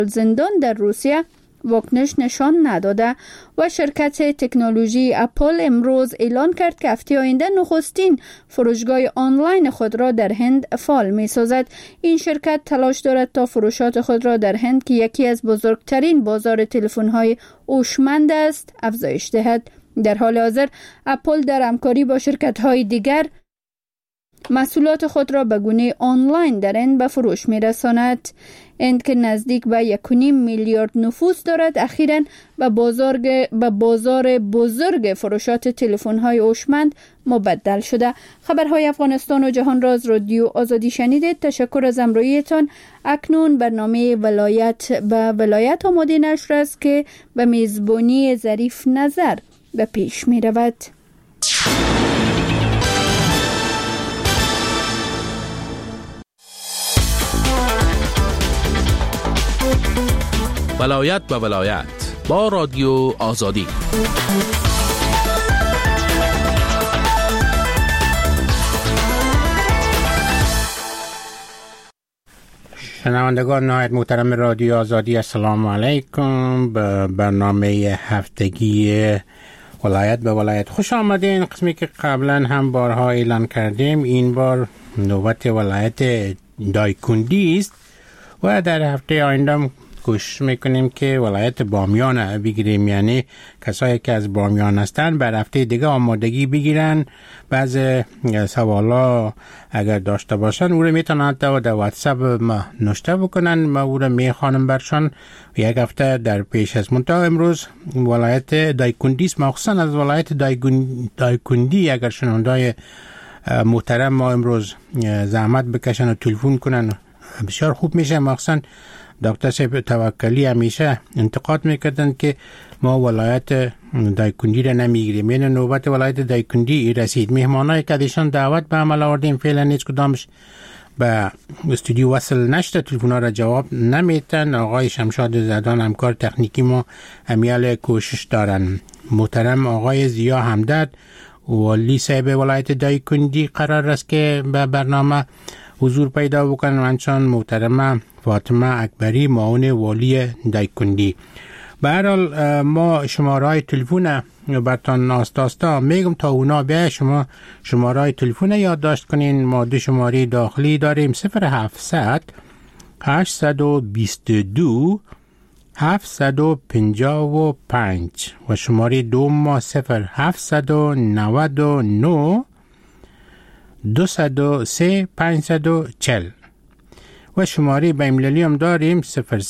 زندان در روسیه واکنش نشان نداده و شرکت تکنولوژی اپل امروز اعلان کرد که هفته آینده نخستین فروشگاه آنلاین خود را در هند فعال می سازد. این شرکت تلاش دارد تا فروشات خود را در هند که یکی از بزرگترین بازار تلفن‌های هوشمند است افزایش دهد. در حال حاضر اپل در همکاری با شرکت‌های دیگر محصولات خود را به گونه آنلاین در هند به فروش می‌رساند. هند که نزدیک به 1.5 میلیارد نفوس دارد اخیراً به بازار بزرگ فروشات تلفن‌های هوشمند مبدل شده. خبرهای افغانستان و جهان را از رادیو آزادی شنیدید. تشکر از همراهیتان. اکنون برنامه ولایت آماده نشر است که به میزبانی ظریف نظر به پیش می رود. ولایت به ولایت با رادیو آزادی. شنوندگان نهایت محترم رادیو آزادی، السلام علیکم. به برنامه هفتگی ولایت به ولایت خوش آمدین. قسمی که قبلا هم بارها اعلان کردیم، این بار نوبت ولایت دایکندی است و در هفته آینده کوشش میکنیم که ولایت بامیان بگیریم، یعنی کسایی که از بامیان هستن بر هفته دیگه آمادگی بگیرن. بعض سوالا اگر داشته باشن او رو میتونن در واتساپ ما نوشته بکنن، ما او رو میخوانم برشان یک هفته در پیش از منتها. امروز ولایت دایکندی است، مخصوصا از ولایت دایکندی اگر شنوندای محترم ما امروز زحمت بکشن و تلفن کنن بسیار خوب میشه. مخصوصا دکتر صاحب توکلی همیشه انتقاد میکردن که ما ولایت دایکندی را نمیگیریم. این نوبت ولایت دایکندی رسید. مهمانایی که دیشان دعوت به عمل آوردیم فعلا هیچ کدامش به استودیو وصل نشده، تلفن‌ها را جواب نمیتن. آقای شمشاد زدان همکار تکنیکی ما امیال کوشش دارن. محترم آقای زیا همدرد والی صاحب ولایت دایکندی قرار است که به برنامه حضور پیدا بکنن، منچان محترم فاطمه اکبری معاون والی دایکندی. به هر حال ما شماره‌های تلفن براتون آستا میگم تا اونا بیا شما شماره‌های تلفن یادداشت کنین. ما دو شماره داخلی داریم 0700 822 755 و شماره دوم ما 0799 203 540 و شماره بین‌المللی هم داریم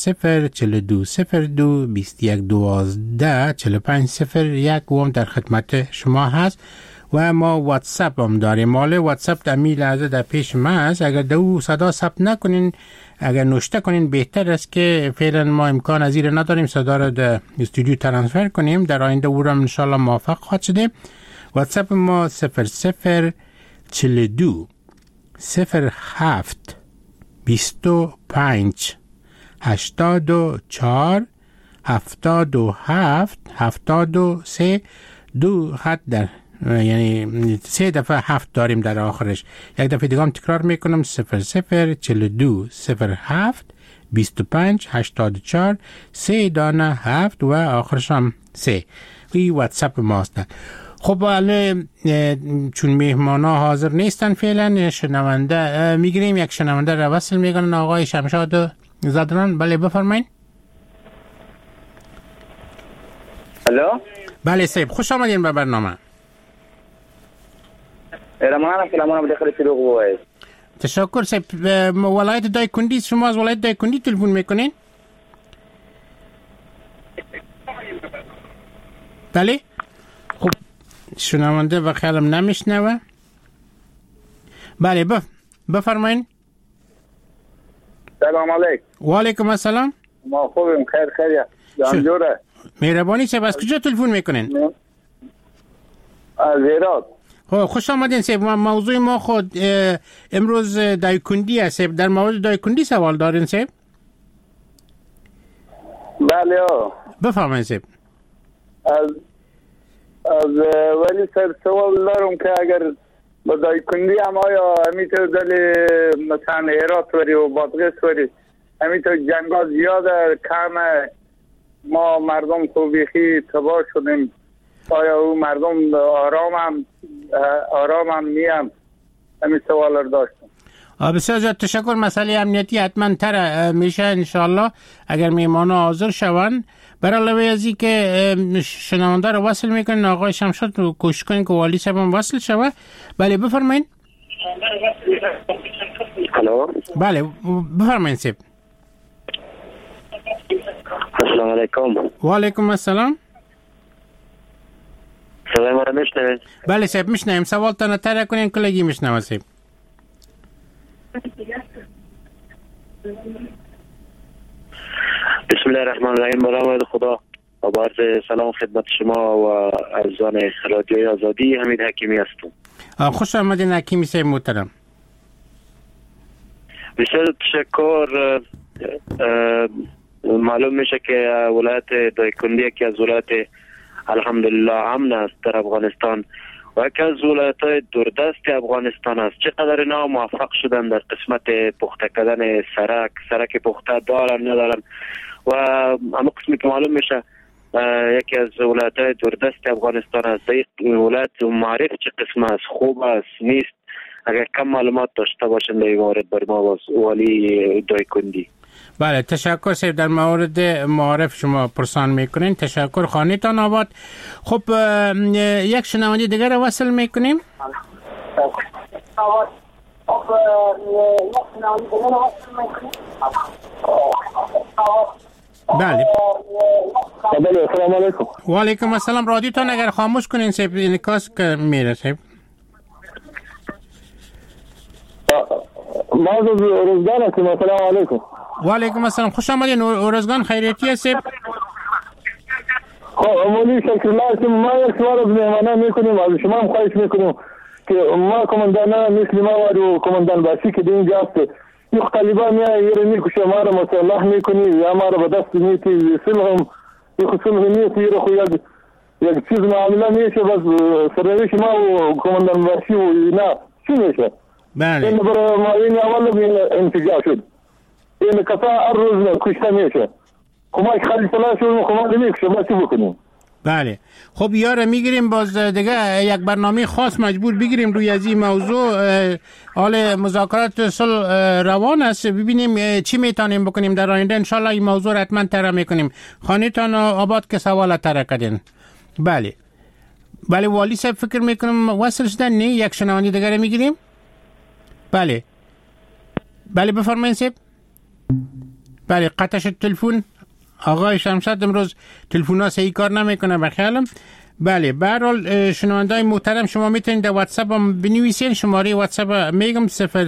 004202 2112 4501 و هم در خدمت شما هست. و ما واتساپ هم داریم. مال واتساپ در می لحظه در پیش ما هست. اگر دو صدا ثبت نکنین، اگر نوشته کنین بهتر است که فعلا ما امکان از این نداریم صدا را در استودیو ترانسفر کنیم. در آینده او را انشالله موفق خواهد شده. واتساپ ما 0042 07 25 84 77 73 دو خط در یعنی 3 دفعه 7 داریم در آخرش. یک دفعه دیگه هم تکرار میکنم 0042 07 25 84 3 دانه 7 و آخرش هم 3. این واتساپ ماست. خب الان چون مهمانا حاضر نیستن فعلا شنونده میگیریم. یک شنونده را وصل میکنن آقای شمشاد زدران. بله بفرمایید. الو بله صاحب خوش آمدین به برنامه. سلام بخیر شروع بوید. تشکر صاحب. ولایت دایکندی، شما از ولایت دایکندی تلفن میکنین؟ بله خب شنونده و خیالم نمیشنوه. بله بفرمایین. سلام علیکم. و علیکم السلام. ما خوبیم، خیر جانجوره. مهربانی صاحب از کجا تلفن میکنین؟ از هرات. خوش آمدین صاحب. موضوع ما خود امروز دایکندی است. در مورد دایکندی سوال دارین صاحب؟ بله بفرمایید صاحب. از ولی سوال دارم که اگر با دایکندی هم آیا میتونه دلی مثلا هرات وری و بادغیس وری همینطور جنگا زیاده کم، ما مردم خوبیخی تباه شدیم. آیا او مردم آرام هم نیم؟ همین سوال رو داشتم. بسیار زیاد تشکر. مسئله امنیتی حتما تر میشه انشاءالله اگر میهمان حاضر شوند. برای علاوه از این که شنونده رو وصل میکنین آقای شمشاد رو کوشش کنین که والی صاحب هم وصل شوه. بله بفرمایید. الو. بله بفرمایید صاحب. السلام علیکم. و علیکم السلام. صدای ما رو میشنوید؟ بله صاحب میشنویم. سوال تانه تر کنین کلگی میشنوه صاحب. بسم الله الرحمن الرحیم. برای خدا و با عرض سلام خدمت شما و عزیزان رادیوی آزادی. حمید حکیمی هستم. خوش آمدین حکیمی صاحب محترم. بسیار تشکر. معلوم میشه که ولایت دایکندی یکی از ولایت الحمدلله امن است در افغانستان و یکی از ولایت‌های دوردست افغانستان است. چقدر اینا موفق شدن در قسمت پخته کردن سرک پخته دارن ندارن و اما قسمی که معلوم میشه یکی از ولایت‌های دوردست افغانستان است. این ولایت معرف چه قسم است، خوب است نیست، اگر کم معلومات داشته باشن در این مورد بر ما والی دایکندی. بله تشکر صاحب. در مورد معارف شما پرسان میکنین. تشکر. خانه‌تان آباد. خب یک شنونده دیگر رو وصل میکنیم. بله. السلام علیکم. و علیکم السلام. رادیوتان اگر خاموش کنین صاحب انعکاس میره صاحب. ما روزگان هستیم. السلام علیکم. و علیکم السلام. خوش آمدین. روزگان خیریتی هستید؟ مولی شکرالله هستیم. ما یک سوال از مهمانان میکنیم، از شما هم خواهش میکنیم که ما کماندان مثل ما و کماندان باسی که دین جاست یک طالبان یا میکشه ما رو مسلح میکنی یا ما رو به دست میتی سلهم یک سلح میتی رو خو یک چیز معامله میشه بس سرویش ما و کماندان باسی و اینا چی میشه؟ بله. این برای ما این اول انتجاع شد. این کسا هر روز کشته میشه. کمک خالی سلا شد کمک نمیکشه ما چی بکنیم؟ بله. خب یاره میگیریم باز دیگه یک برنامه خاص مجبور بگیریم روی از این موضوع. حال مذاکرات صلح روان است. ببینیم چی میتونیم بکنیم در آینده. انشالله این موضوع حتما طرح میکنیم. خانه‌تان آباد که سوال طرح کردین. بله. بله والی صاحب فکر میکنم وصل شدن. نه یک شنونده دیگه میگیریم. بله. بله بفرمایید صاحب. بله قطع شد تلفن. آقای شمشاد امروز تلفن ها صحیح کار نمیکنه بخیالم. بله به هر حال شنوندای محترم شما میتونید در واتساپ هم بنویسین. شماره واتساپ میگم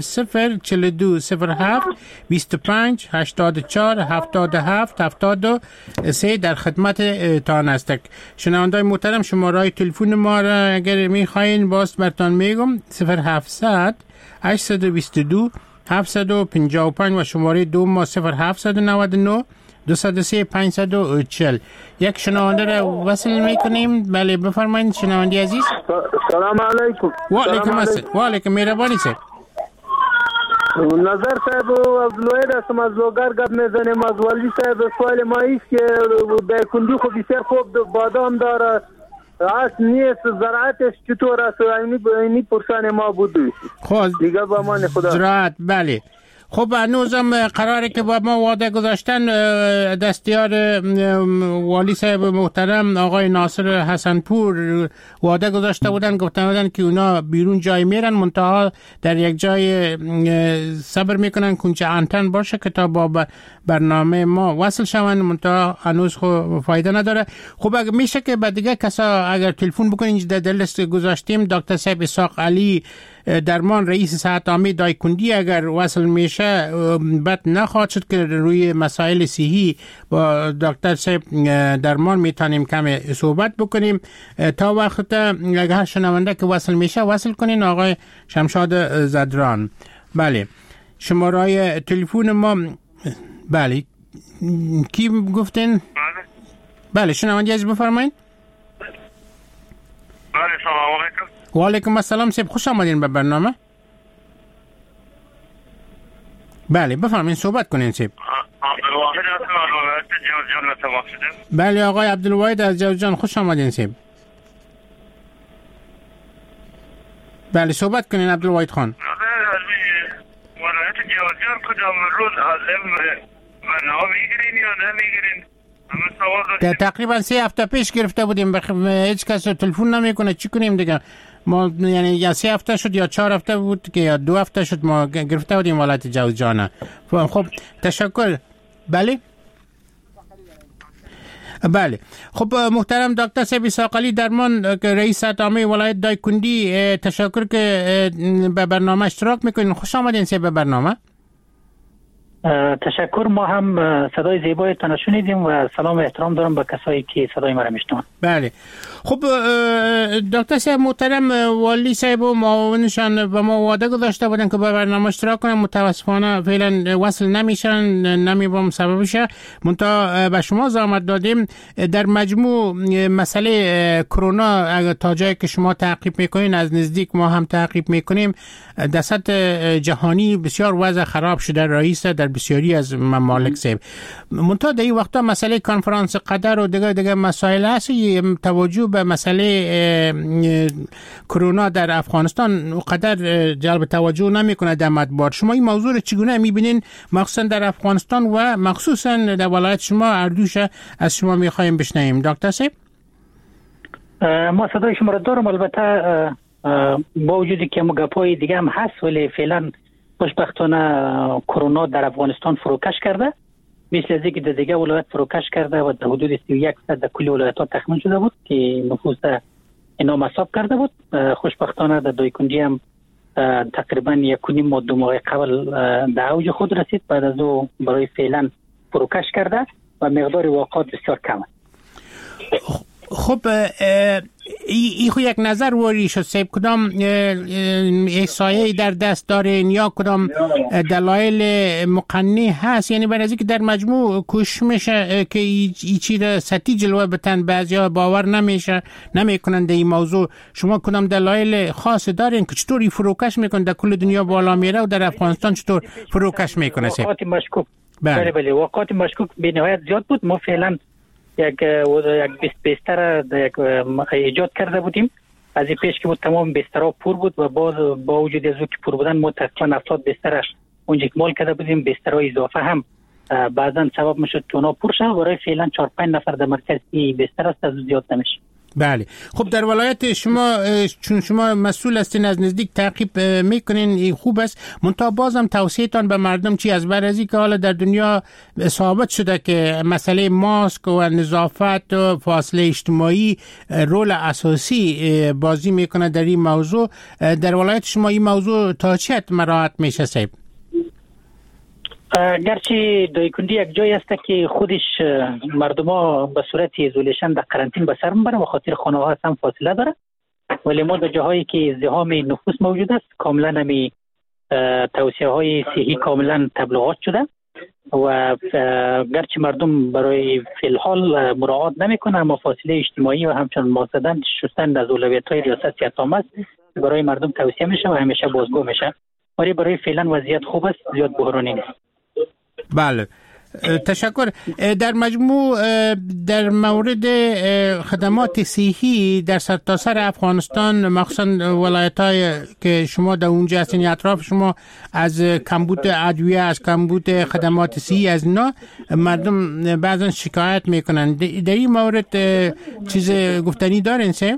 004207 25 84 77 73 در خدمت تان است. شنوندای محترم شماره تلفن ما را اگر میخواین باز برتان میگم 0700 822 755 و شماره دوم ما 0799 203 540. یک شنونده را وصل میکنیم. بله بفرمایید شنونده عزیز. سلام علیکم. و علیکم السلام. و علیکم مهربانی صاحب. نظر صاحب از لوید هستم از لوگر گپ میزنیم. از والی صاحب سوال ما ایست که دایکندی خب بسیار خوب بادام داره راست نیست، زراعتش چطور است؟ اینی پرسان ما بود خب دیگه با من خدا زراعت. بله خب هنوزم قراره که با ما وعده گذاشتن دستیار والی صاحب محترم آقای ناصر حسنپور وعده گذاشته بودن، گفتن بودن که اونا بیرون جای میرن منتها در یک جای صبر میکنن کنچه انتن باشه که تا با برنامه ما وصل شون، منتها هنوز خب فایده نداره. خب اگر میشه که بعد دیگه کسا اگر تلفن بکنین در لیست گذاشتیم دکتر صاحب اسحاق علی درمان رئیس صحت عامه دایکندی اگر وصل میشه بد نخواهد شد که روی مسائل صحی با دکتر صاحب درمان میتونیم کم صحبت بکنیم. تا وقت اگر شنونده که وصل میشه وصل کنین آقای شمشاد زدران. بله شماره تلفن ما. بله کی گفتین؟ بله شنونده عزیز بفرمایید. بله سلام علیکم. و علیکم السلام صاحب خوش آمدین به برنامه. بله بفرمایید صحبت کنین صاحب. عبدالواحد هستم از ولایت جوزجان به تماس شدم. بله آقای عبدالواحد از جوزجان، خوش آمدین سیب. بله صحبت کنین عبدالواحد خان. ولایت جوزجان کدام روز عالم منها میگیرین یا نمیگیرین؟ تقریبا 3 هفته پیش گرفته بودیم، هیچ کس تلفن نمیکنه، چی کنیم دیگه؟ ما یعنی یا 3 هفته شد یا 4 هفته بود که یا 2 هفته شد ما گرفته بودیم ولایت جوزجان. خب تشکر. بله خب محترم دکتر سیبی ساقلی درمان رئیس عامه ولایت دایکندی، تشکر که به برنامه اشتراک میکنین. خوش آمدین سیب به برنامه. تشکر. ما هم صدای زیبایتان را شنیدیم و سلام و احترام دارم به کسایی که صدای ما را میشنوند. بله خب دکتر صاحب محترم، والی صاحب و معاونشان به ما وعده گذاشته بودن که به برنامه اشتراک کنن، متاسفانه فعلا وصل نمیشن، نمیبام سببشه. منتها به شما زحمت دادیم در مجموع مسئله کرونا اگر تا جایی که شما تعقیب میکنین از نزدیک ما هم تعقیب میکنیم، در سطح جهانی بسیار وضع خراب شده رئیس در بسیاری از ممالک صاحب. منتها در این وقتا مسئله کنفرانس قطر و دیگه مسائل هست، توجه به مسئله کرونا در افغانستان قدر جلب توجه نمیکنه در مطبوعات. شما این موضوع رو چگونه میبینین، مخصوصا در افغانستان و مخصوصا در ولایت شما اردوش از شما میخوایم بشنویم دکتر صاحب؟ ما صدای شما را دارم، البته با وجودی که گپای دیگه هم هست ولی فعلا خوشبختانه کرونا در افغانستان فروکش کرده، مثل از اینکه در دیگه ولایت فروکش کرده و در حدود 31% در کل ولایت ها تخمین شده بود که نفوذ اینا مصاب کرده بود. خوشبختانه در دایکندی هم تقریبا 1.5 ماه 2 ماه قبل در اوج خود رسید، بعد از او برای فعلا فروکش کرده و مقدار واقعات بسیار کم است. خب این خو یک نظر واری شد سیب، کدام احصایه‌ای در دست دارین یا کدام دلایل مقنع هست؟ یعنی برای از که در مجموع کوشش میشه که این چیز سطحی جلوه بتن، بعضیا باور نمیکنن در این موضوع. شما کدام دلایل خاص دارین که چطوری فروکش میکنه در کل دنیا بالا میره و در افغانستان چطور فروکش میکنه سیب؟ واقعات مشکوک. بله واقعات مشکوک به نهایت زیاد بود. ما فعلا یک بستر ایجاد کرده بودیم. از این پیش که بود تمام بسترها پر بود و با وجود از او که پر بودن ما تقریبا 70 بستر اونجا اکمال کرده بودیم. بسترهای اضافه هم بعضا سبب میشد که اونا پر شد. برای فعلا 4-5 نفر در مرکز بستر است، از زیاد نمیشه. بله خب در ولایت شما چون شما مسئول هستین از نزدیک تعقیب میکنین خوب است، منتها بازم توصیه‌تان به مردم چی از بعد از اینکه حالا در دنیا ثابت شده که مسئله ماسک و نظافت و فاصله اجتماعی رول اساسی بازی میکنه در این موضوع، در ولایت شما این موضوع تا چه حد مراعات میشه صاحب؟ گرچه دایکندی یک جایی است که خودش مردما به صورت ایزولیشن در قرنطین به سر میبرن و خاطر خانه ها هم فاصله داره، ولی ما در جاهایی که ازدحام نفوس موجود است کاملا همی توصیه های صحی کاملا تبلیغات شده و گرچه مردم برای فی الحال مراعات نمیکنه اما فاصله اجتماعی و همچنان ماسک زدن شستن از اولویت های ریاست صحت عامه است برای مردم توصیه میشه و همیشه بازگو میشه. ولی برای فعلا وضعیت خوب است، زیاد بحرانی نیست. بله تشکر. در مجموع در مورد خدمات صحی در سرتاسر افغانستان مخصوصا ولایت‌های که شما در اونجا هستین اطراف شما، از کمبود ادویه، از کمبود خدمات صحی، از اینا مردم بعضا شکایت میکنن. در این مورد چیز گفتنی دارین سه؟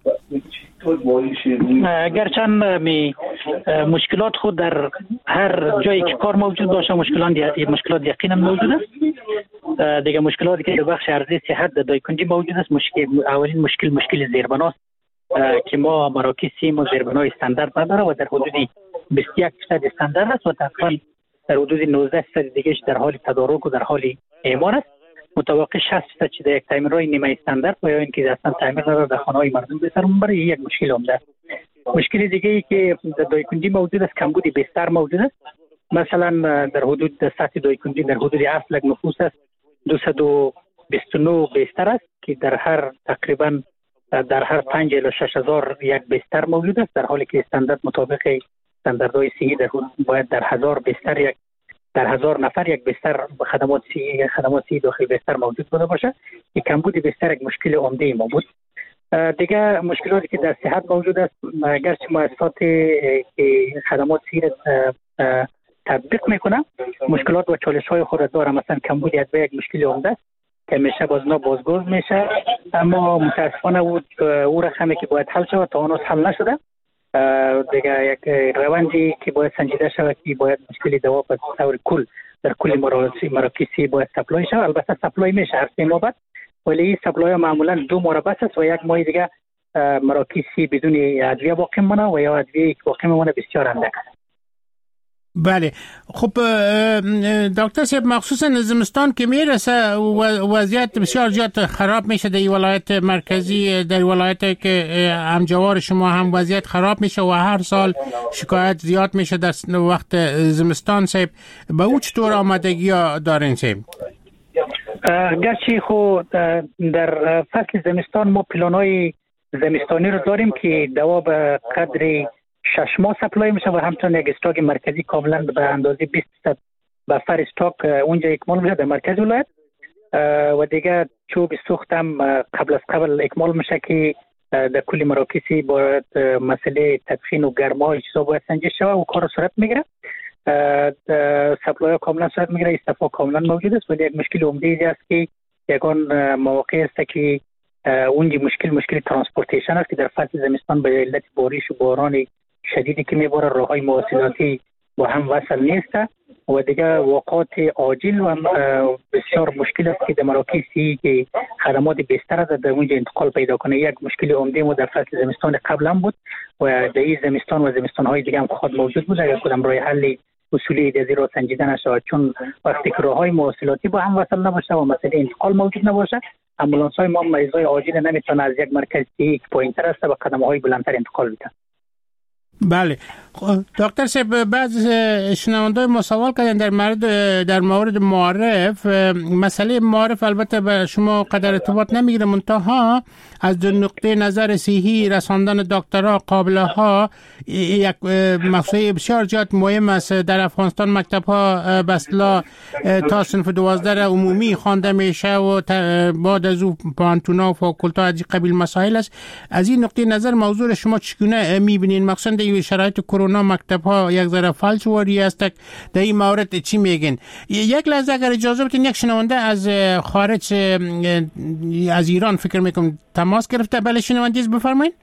گرچند مشکلات خود در هر جایی که کار موجود باشه مشکلات یقینا موجود است. دیگه مشکلاتی که در بخش ارزی صحت در دایکندی موجود است، اولین مشکل زیربناست که ما مراکز ما زیربنای استاندارد نداره و در حدود 21% استاندارد است و تقریبا در حدود 19% دیگه در حال تدارک و در حال اعمار است. متوقع 60% چه در یک تعمیرهای نیمه استاندارد و یا اینکه اصلا تعمیر نداره در خانه‌های مردم بسر برای یک مشکل عمده است. مشکل دیگه ای که در دایکندی موجود است کمبود بستر موجود است. مثلا در حدود سطح دایکندی در حدود 7 لک نفوس است، 229 بستر است که در هر تقریبا در هر 5 الی 6000 یک بستر موجود است، در حالی که استاندارد مطابق استانداردهای صحی در باید در 1000 بستر یک در 1000 نفر یک بستر خدمات صحی داخل بستر موجود بوده باشه. این کمبود بستر یک مشکل عمده ما بود. دیگه مشکلاتی که در صحت موجود است، گرچه مؤسسات که خدمات صحی تطبیق میکنه مشکلات و چالش‌های خود داره. مثلا کمبود ادویه یک مشکل عمده است که میشه بازگو میشه، اما متاسفانه او رقمی که باید حل شود تا هنوز حل نشده. دیگه یک روندی که باید سنجیده شود که باید مشکل دوا به طور کل در کل مراکز باید سپلای شود. البته سپلای میشه هر 3 ماه بعد، ولی این سپلای معمولا 2 ماه بس است و یک ماه دیگه مراکز بدون ادویه باقی مونه و یا ادویه که باقی مونه بسیار اندک است. بله. خب دکتر صاحب، مخصوصا زمستان که میرسه وضعیت بسیار زیاد خراب میشه در ولایت مرکزی، در ولایت که همجوار شما هم وضعیت خراب میشه و هر سال شکایت زیاد میشه در وقت زمستان. صاحب به او چطور آمادگی دارین صاحب؟ گرچه خود در فصل زمستان ما پلان‌های زمستانی رو داریم که دوا به قدر 6 ماه سپلای میشه و همچنین یک استاک مرکزی کاملا به اندازه 20% بفر استاک اونجا اکمال میشه در مرکز ولایت و دیگه چوب سوخت هم قبل اکمال میشه که در کل مراکزی باید مسئله تدخین و گرما چیزا باید سنجش شود و کار صورت میگیره. سپلای کاملا صورت میگیره، استفا کاملا موجود است، ولی یک مشکل عمده است که یکان مواقع است که اونجا مشکل ترانسپورتیشن است که در فصل زمستان به علت بارش و باران شدیدی که میباره راههای مواصلاتی با هم وصل نیست و دیگه واقعات عاجل و بسیار مشکل است که در مراکزی که خدمات بستر در اونجا انتقال پیدا کنه. یک مشکل عمده ما در فصل زمستان قبل هم بود و در این زمستان و زمستان‌های دیگه هم خود موجود بود. اگر کدام راه حل اصولی در زیر سنجیده نشود، چون وقتی که راههای مواصلاتی با هم وصل نباشه و مسئله انتقال موجود نباشه، امبولانس‌های ما مریضای عاجل نمیتونه از یک مرکز که پایین‌تر است به خدمات‌های بلندتر انتقال بده. بله. دکتر صاحب، بعض شنوندای ما سوال کردن در مورد معارف. مسئله معارف البته به شما قدر ارتباط نمیگیره، منتها از دو نقطه نظر صحی رساندن دکترها قابله ها یک مسئله بسیار زیاد مهم است. در افغانستان مکتب ها بسلا تا صنف 12 عمومی خوانده میشه و بعد از او پانتونا و فاکولتا از قبیل مسائل است. از این نقطه نظر موضوع شما چگونه میبینین؟ مخصوصا در شرایط کرونا مکتب ها یک ذره فلج واری است. در این مورد چی میگین؟ یک لحظه اگر اجازه بدین، یک شنونده از خارج از ایران فکر میکنم تماس گرفته. بله شنونده بفرمایید.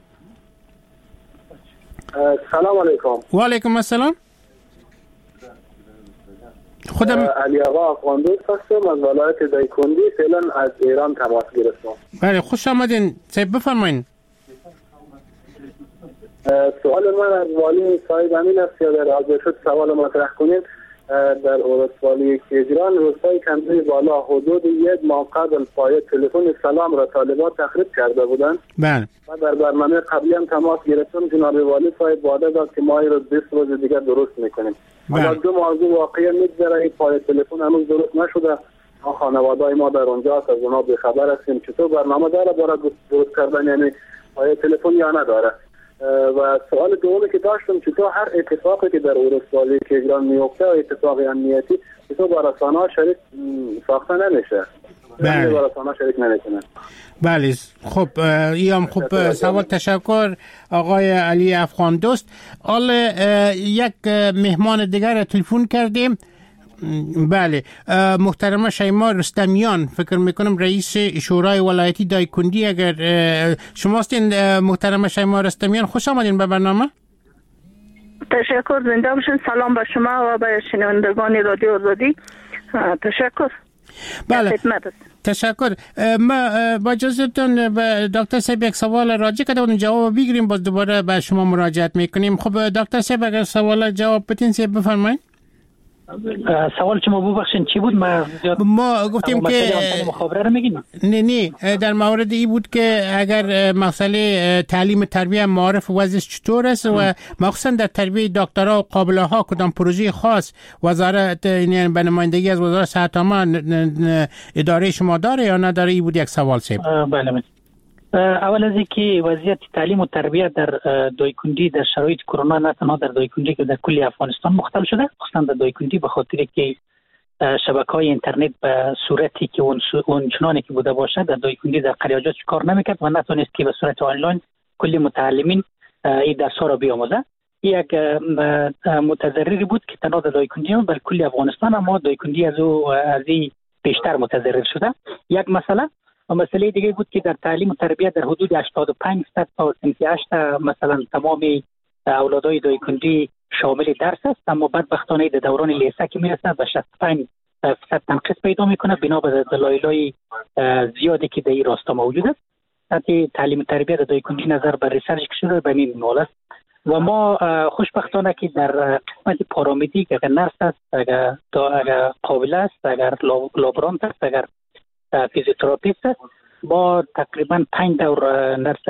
سلام علیکم. و علیکم السلام. خودم علی آقا افغاندوست هستم از ولایت دایکندی، فعلا از ایران تماس گرفتم. بله خوش آمدین. بفرمایید. سوال من از والی صاحب امین است یا در حاضر شد سوال مطرح کنید. در ولسوالی کیجران روستای کندوی بالا حدود 1 ماه قبل پای تلفن سلام را طالبان تخریب کرده بودند. بله. و در برنامه قبلی هم تماس گرفتم، جناب والی صاحب وعده داد که ما رو 20 روز دیگه درست میکنیم. اما 2 موضوع واقعا میگذره، این پای تلفن هنوز درست نشده. ما خانواده‌های ما در اونجا از اونا به خبر هستیم چطور برنامه داره برای درست کردن، یعنی پای تلفن یا نداره. و سوال دومی که داشتم، چطور هر اتفاقی که در ولسوالی کیجران میفته و اتفاق امنیتی چطور با رسانه‌ها شریک ساخته نمیشه؟ بله. با رسانه‌ها شریک نمیکنن. بله. خب ایام خوب سوال. تشکر آقای علی افغاندوست. حال یک مهمان دیگر تلفن کردیم. بله، محترمه شیما رستمیان فکر میکنم رئیس شورای ولایتی دایکندی. اگر شما هستین محترمه شیما رستمیان، خوش آمدین به برنامه. تشکر، زنده باشین. سلام به شما و به شنوندگان رادیو آزادی. تشکر. بله تشکر. ما با اجازهتون به دکتر صاحب یک سوال راجع کرده بودیم، جواب بگیریم، باز دوباره به شما مراجعت میکنیم. خب دکتر صاحب اگر سوال جواب بدین صاحب بفرمایید. سوال شما ببخشید چی بود؟ ما گفتیم که مخابره رو میگین؟ نه در مورد این بود که اگر مسئله تعلیم تربیت معارف وضعش چطور است و مخصوصا در تربیت دکترها و قابله ها کدام پروژه خاص وزارت یعنی به نمایندگی از وزارت صحت عامه اداره شما داره یا نداره؟ این بود یک سوال صاحب. بله. اول از اینکه وضعیت تعلیم و تربیت در دایکندی در شرایط کرونا نه تنها در دایکندی که در کل افغانستان مختل شده، خصوصا در دایکندی به خاطر که شبکه‌های اینترنت به صورتی که اونچنانی که بوده باشه در دایکندی در قریاجات کار نمیکرد و نتونست که به صورت آنلاین کلی متعلمین این درس‌ها را بیاموزه. یک متضرری بود که تنها در دایکندی هم بلکه کل افغانستان، اما دایکندی از این بیشتر متضرر شده. یک مسئله دیگه بود که در تعلیم و تربیت در حدود 85% تا 38% مثلا تمام اولادای دایکندی شامل درس است، اما بدبختانه در دوران لیسه که میرسه به 65% تنقیص پیدا میکنه بنا به دلایل زیادی که در این راستا موجود است. حتی تعلیم و تربیت دایکندی نظر بر ریسرچ شده به این منوال است و ما خوشبختانه که در قسمت پارامیدیک اگر نرس است، اگر قابل است، اگر لابرانت است، اگر فیزیوتراپیست است، با تقریبا 5 دور نرس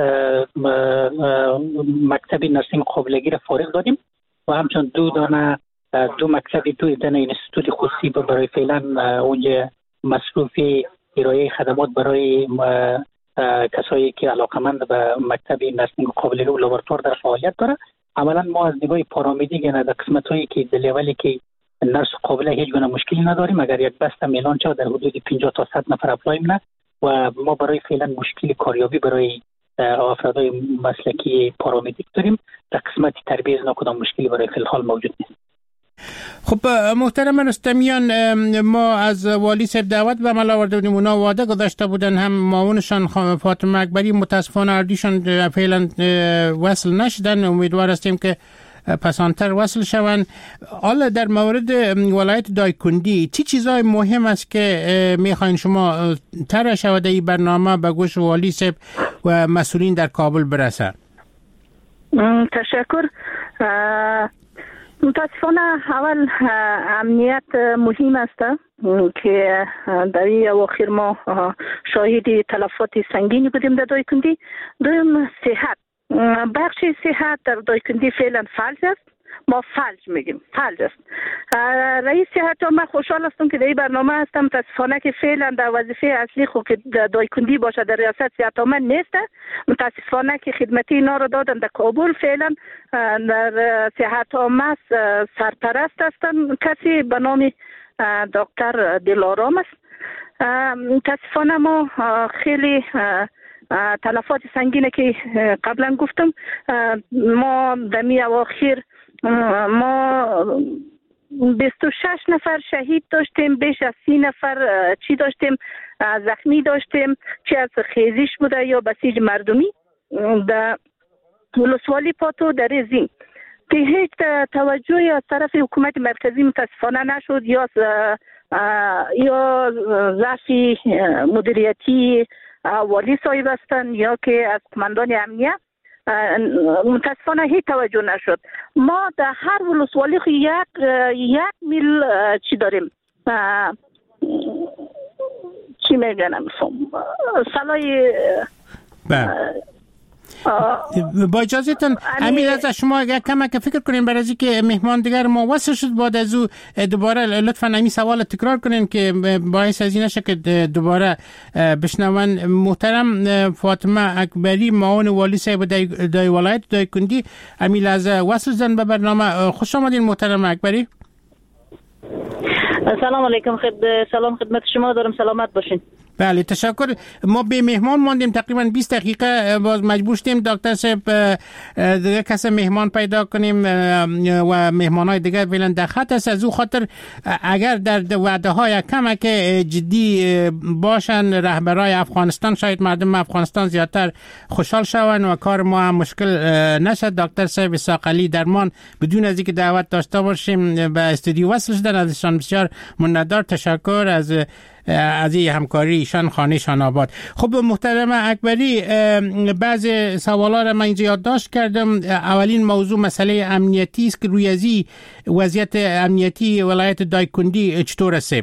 مکتب نرسینگ قابلگی را فارغ دادیم و همچنین 2 مکتب 2 اینستیتوت خصوصی برای فعلا اونجا مصروف ارائه خدمات برای کسایی که علاقمند به مکتب نرسینگ قابلگی و لابراتوار در فعالیت داره. عملا ما از نگاه پارامدیک در قسمت‌هایی که در لولی که نرس قابله هیچ گونه مشکلی نداریم. اگر یک بست میلان چه در حدود 50 تا 100 نفر اپلای نه و ما برای فعلا مشکلی کاریابی برای افرادای مسلکی پارامدیک داریم. در قسمت تربیت کدام مشکلی برای فی الحال موجود نیست. خب محترم رستمیان، ما از والی صاحب دعوت به عمل آورده بودیم، اونا وعده گذاشته بودن، هم معاونشان فاطمه اکبری متاسفانه اردیشان فعلا وصل نشدن، امیدوار هستیم که پسانتر وصل شوند. حالا در مورد ولایت دایکندی چی چیزای مهم است که میخواین شما طرح شود این برنامه به گوش والی صاحب و مسئولین در کابل برسه؟ تشکر. متاسفانه اول امنیت مهم است که در این اواخر ما شاهد تلفات سنگینی بودیم در دایکندی. دوم صحت، بخش صحت در دایکندی فعلا فلج است. ما فلج میگیم، فلج است. رئیس صحت ما خوشحال هستم که در این برنامه هستم. متاسفانه که فعلا در وظیفه اصلی خود که دایکندی باشه در ریاست صحت من نیست. متاسفانه که خدمتی اینا رو دادن در کابل. فعلا در صحت عامه سرپرست هستن کسی به نام دکتر دلارام است. متاسفانه ما خیلی تلفات سنگینه که قبلا گفتم. ما دمی اواخر ما 26 نفر شهید داشتیم، بیش از 30 نفر چی داشتیم زخمی داشتیم، چه از خیزش بوده یا بسیج مردمی در ولسوالی پاتو در زین که هیچ توجهی از طرف حکومت مرکزی متاسفانه نشد یا ضعف مدیریتی والی صاحب هستند یا که از قماندان امنیت متاسفانه هیچ توجه نشد. ما در هر ولسوالی یک میل چی داریم، چی میگنم سلای با اجازهتون امیر از شما یک کمک فکر کنین برای از که مهمان دیگر ما وصل شد بعد از او دوباره لطفاً همین سوال تکرار کنین که باعث از این نشه که دوباره بشنون. محترم فاطمه اکبری معاون والی صاحب در ولایت دایکندی امیر از وصل زن به برنامه. خوش آمدین محترم اکبری. سلام علیکم. سلام خدمت شما دارم، سلامت باشین. بله تشکر. ما به مهمان ماندیم تقریبا 20 دقیقه، باز مجبور شدیم دکتر صاحب دیگه کس مهمان پیدا کنیم و مهمانای دیگه فعلا در خط است. از او خاطر اگر در وعده های کمک جدی باشن رهبرای افغانستان شاید مردم افغانستان زیادتر خوشحال شون و کار ما هم مشکل نشد. دکتر صاحب اسحاق علی درمان بدون از اینکه دعوت داشته باشیم به استودیو وصل شدن، ازشان بسیار منندار. تشکر از این همکاری ایشان خانه‌شان آباد. خب محترم اکبری، بعض سوالا را من اینجا یادداشت کردم. اولین موضوع مسئله امنیتی است که روی ازی وضعیت امنیتی ولایت دایکندی چطور است؟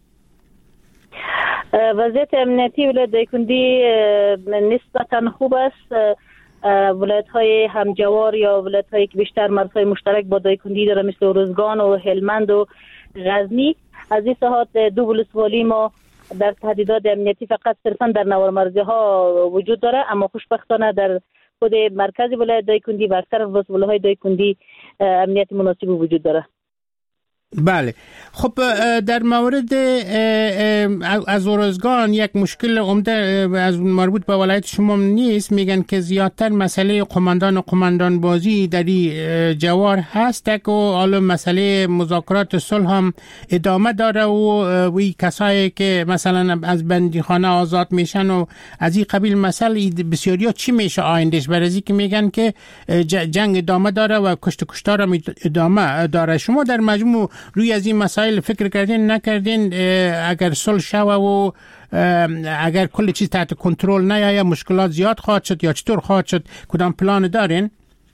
وضعیت امنیتی ولایت دایکندی نسبتا خوب است. ولایت‌های همجوار یا ولایت‌هایی که بیشتر مرزهای مشترک با دایکندی داره مثل ارزگان و هلمند و غزنی، از این صحت دو ولسوالی ما در تهدیدات امنیتی فقط صرفا در نوارمرزی ها وجود داره، اما خوشبختانه در خود مرکز ولایت دایکندی و اکثر ولایت‌های دایکندی امنیت مناسب وجود داره. بله. خب در مورد از ارزگان یک مشکل عمده از مربوط به ولایت شما نیست، میگن که زیادتر مسئله قماندان و قماندان بازی در جوار هست و حالا مسئله مذاکرات صلح هم ادامه داره و وی کسایی که مثلا از بندیخانه آزاد میشن و از این قبیل مسئله بسیاری ها چی میشه آیندهش؟ برای که میگن که جنگ ادامه داره و کشتار هم ادامه داره. شما در مجموع روی از این مسائل فکر کردین نکردین؟ اگر صلح شوه و اگر کل چیز تحت کنترل نیاید مشکلات زیاد خواهد شد یا چطور خواهد شد؟ کدام پلان دارین؟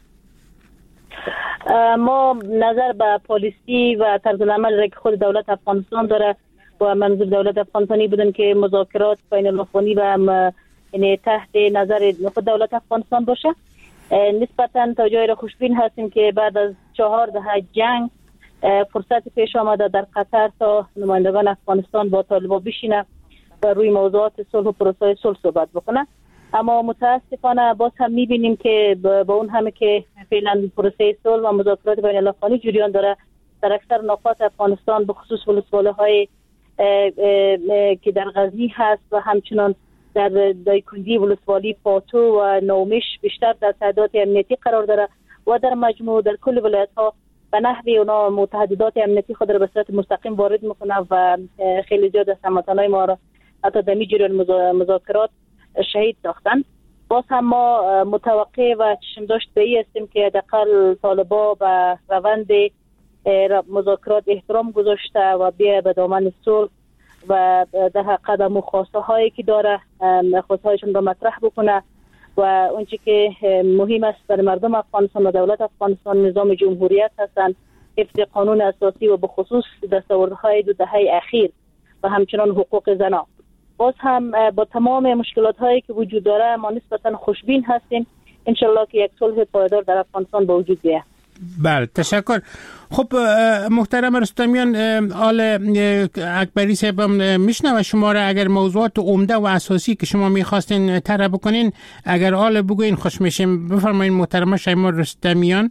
ما نظر به پالیسی و طرز العمل که خود دولت افغانستان داره و منظور دولت افغانستانی بودن که مذاکرات بین الافغانی و یعنی تحت نظر خود دولت افغانستان باشه. نسبتاً تا جای را خوشبین هستیم که بعد از 4 دهه جنگ فرصت پیش آمده در قطر تا نمایندگان افغانستان با طالبان بشینه و روی موضوعات صلح و پروسه صلح صحبت بکنه، اما متاسفانه باز هم میبینیم که با اون همه که فعلا پروسه صلح و مذاکرات بین الافغانی جریان داره، در اکثر نقاط افغانستان به خصوص ولسوالی‌های که در غزنی هست و همچنان در دایکندی ولسوالی پاتو و نومش بیشتر در تعداد امنیتی قرار داره و در مجموع در کل ولایت‌ها به نحوی اونا متحدات امنیتی خود را به صورت مستقیم وارد میکنه و خیلی زیاد از هموطنان ما را حتی در جریان مذاکرات شهید ساختن. باز هم ما متوقع و چشم داشت به این هستیم که حداقل طالبان به روند مذاکرات احترام گذاشته و بیا به دامن صلح و ده قدم و خواسته هایی که داره خواسته هایشون را مطرح بکنه و اونچه که مهم است برای مردم افغانستان و دولت افغانستان نظام جمهوریت هستند، حفظ قانون اساسی و به خصوص دستاوردهای 2 دهه اخیر و همچنان حقوق زنان. باز هم با تمام مشکلات هایی که وجود داره ما نسبتا خوشبین هستیم، انشالله که یک صلح پایدار در افغانستان به وجود بیاید. بله، تشکر. خب محترم رستمیان، آل اکبری صاحب میشنوه شما را. اگر موضوعات عمده و اساسی که شما میخواستین طرح بکنین اگر آل بگوین خوش میشیم. بفرمایید محترم شیما رستمیان.